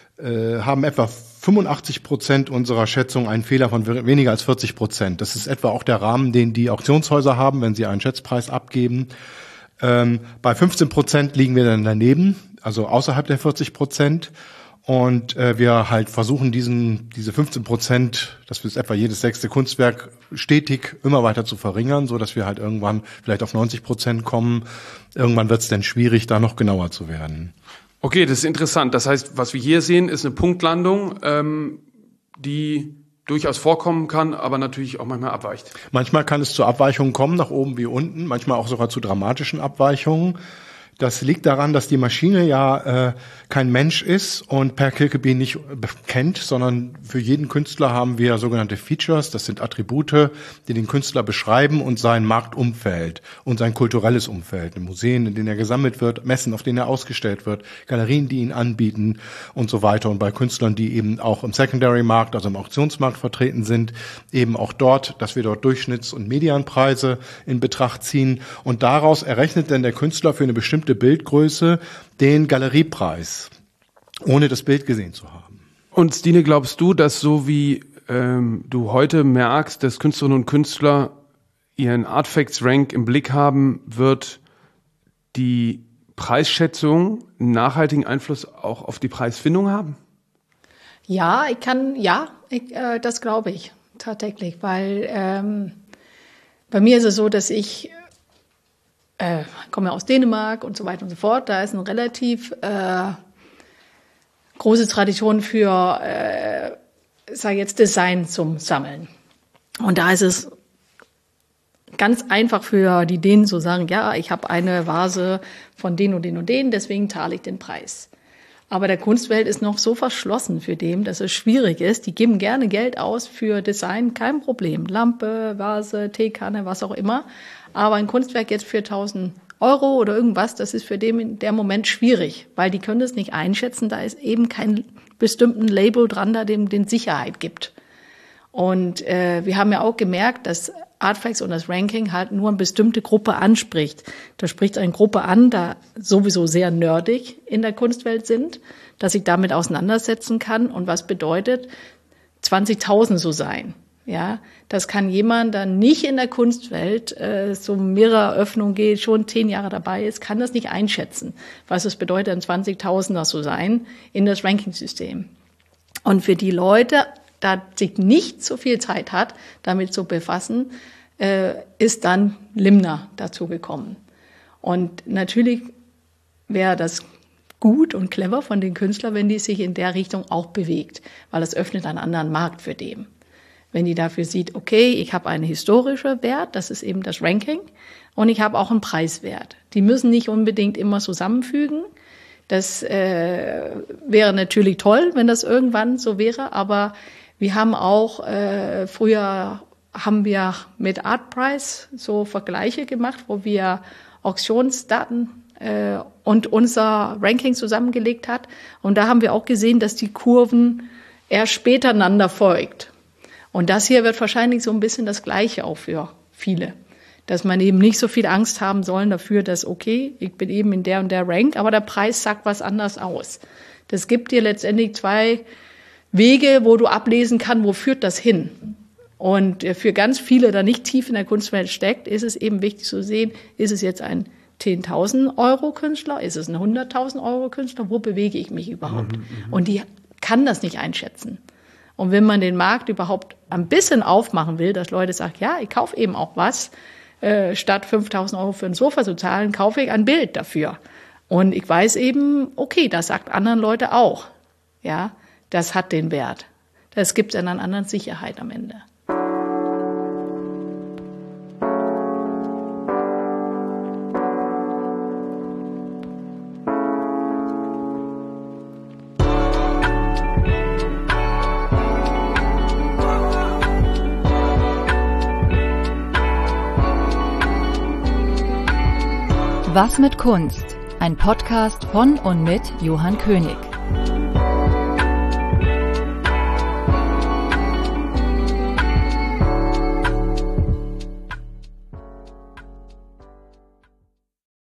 äh, haben etwa fünfundachtzig Prozent unserer Schätzung einen Fehler von weniger als vierzig Prozent. Das ist etwa auch der Rahmen, den die Auktionshäuser haben, wenn sie einen Schätzpreis abgeben. Ähm, bei fünfzehn Prozent liegen wir dann daneben, also außerhalb der vierzig Prozent. Und äh, wir halt versuchen, diesen diese fünfzehn Prozent, das ist etwa jedes sechste Kunstwerk, stetig immer weiter zu verringern, so dass wir halt irgendwann vielleicht auf neunzig Prozent kommen. Irgendwann wird es dann schwierig, da noch genauer zu werden. Okay, das ist interessant. Das heißt, was wir hier sehen, ist eine Punktlandung, ähm, die durchaus vorkommen kann, aber natürlich auch manchmal abweicht. Manchmal kann es zu Abweichungen kommen, nach oben wie unten, manchmal auch sogar zu dramatischen Abweichungen. Das liegt daran, dass die Maschine ja äh, kein Mensch ist und Per Kirkeby nicht kennt, sondern für jeden Künstler haben wir sogenannte Features, das sind Attribute, die den Künstler beschreiben und sein Marktumfeld und sein kulturelles Umfeld, Museen, in denen er gesammelt wird, Messen, auf denen er ausgestellt wird, Galerien, die ihn anbieten und so weiter. Und bei Künstlern, die eben auch im Secondary-Markt, also im Auktionsmarkt vertreten sind, eben auch dort, dass wir dort Durchschnitts- und Medianpreise in Betracht ziehen. Und daraus errechnet dann der Künstler für eine bestimmte Bildgröße den Galeriepreis, ohne das Bild gesehen zu haben. Und Stine, glaubst du, dass so wie ähm, du heute merkst, dass Künstlerinnen und Künstler ihren Artfacts-Rank im Blick haben, wird die Preisschätzung einen nachhaltigen Einfluss auch auf die Preisfindung haben? Ja, ich kann, ja, ich, äh, das glaube ich tatsächlich, weil ähm, bei mir ist es so, dass ich äh, komme aus Dänemark und so weiter und so fort. Da ist ein relativ äh, große Tradition für, äh, sag jetzt Design zum Sammeln. Und da ist es ganz einfach für die Dänen zu sagen, ja, ich habe eine Vase von den und den und den, deswegen zahle ich den Preis. Aber der Kunstwelt ist noch so verschlossen für dem, dass es schwierig ist. Die geben gerne Geld aus für Design, kein Problem. Lampe, Vase, Teekanne, was auch immer. Aber ein Kunstwerk jetzt für tausend Euro oder irgendwas, das ist für den in der Moment schwierig, weil die können das nicht einschätzen. Da ist eben kein bestimmten Label dran, da dem den Sicherheit gibt. Und äh, wir haben ja auch gemerkt, dass Artfacts und das Ranking halt nur eine bestimmte Gruppe anspricht. Da spricht eine Gruppe an, da sowieso sehr nerdig in der Kunstwelt sind, dass ich damit auseinandersetzen kann. Und was bedeutet, zwanzigtausend so sein? Ja, das kann jemand, der nicht in der Kunstwelt äh, so mehrere Öffnungen geht, schon zehn Jahre dabei ist, kann das nicht einschätzen, was es bedeutet, ein zwanzigtausender zu sein in das Ranking-System. Und für die Leute, da sich nicht so viel Zeit hat, damit zu befassen, äh, ist dann Limner dazu gekommen. Und natürlich wäre das gut und clever von den Künstlern, wenn die sich in der Richtung auch bewegt, weil es öffnet einen anderen Markt für den. Wenn die dafür sieht, okay, ich habe einen historischen Wert, das ist eben das Ranking, und ich habe auch einen Preiswert. Die müssen nicht unbedingt immer zusammenfügen. Das äh, wäre natürlich toll, wenn das irgendwann so wäre, aber wir haben auch, äh, früher haben wir mit Artprice so Vergleiche gemacht, wo wir Auktionsdaten äh, und unser Ranking zusammengelegt hat. Und da haben wir auch gesehen, dass die Kurven eher später einander folgt. Und das hier wird wahrscheinlich so ein bisschen das Gleiche auch für viele. Dass man eben nicht so viel Angst haben sollen dafür, dass, okay, ich bin eben in der und der Rank, aber der Preis sagt was anderes aus. Das gibt dir letztendlich zwei Wege, wo du ablesen kannst, wo führt das hin. Und für ganz viele, der nicht tief in der Kunstwelt steckt, ist es eben wichtig zu sehen, ist es jetzt ein zehntausend Euro Künstler, ist es ein hunderttausend Euro Künstler, wo bewege ich mich überhaupt? Mhm, und die kann das nicht einschätzen. Und wenn man den Markt überhaupt ein bisschen aufmachen will, dass Leute sagen, ja, ich kaufe eben auch was, äh, statt fünftausend Euro für ein Sofa zu zahlen, kaufe ich ein Bild dafür. Und ich weiß eben, okay, das sagt anderen Leute auch, ja, das hat den Wert. Das gibt es einer anderen Sicherheit am Ende. Was mit Kunst? Ein Podcast von und mit Johann König.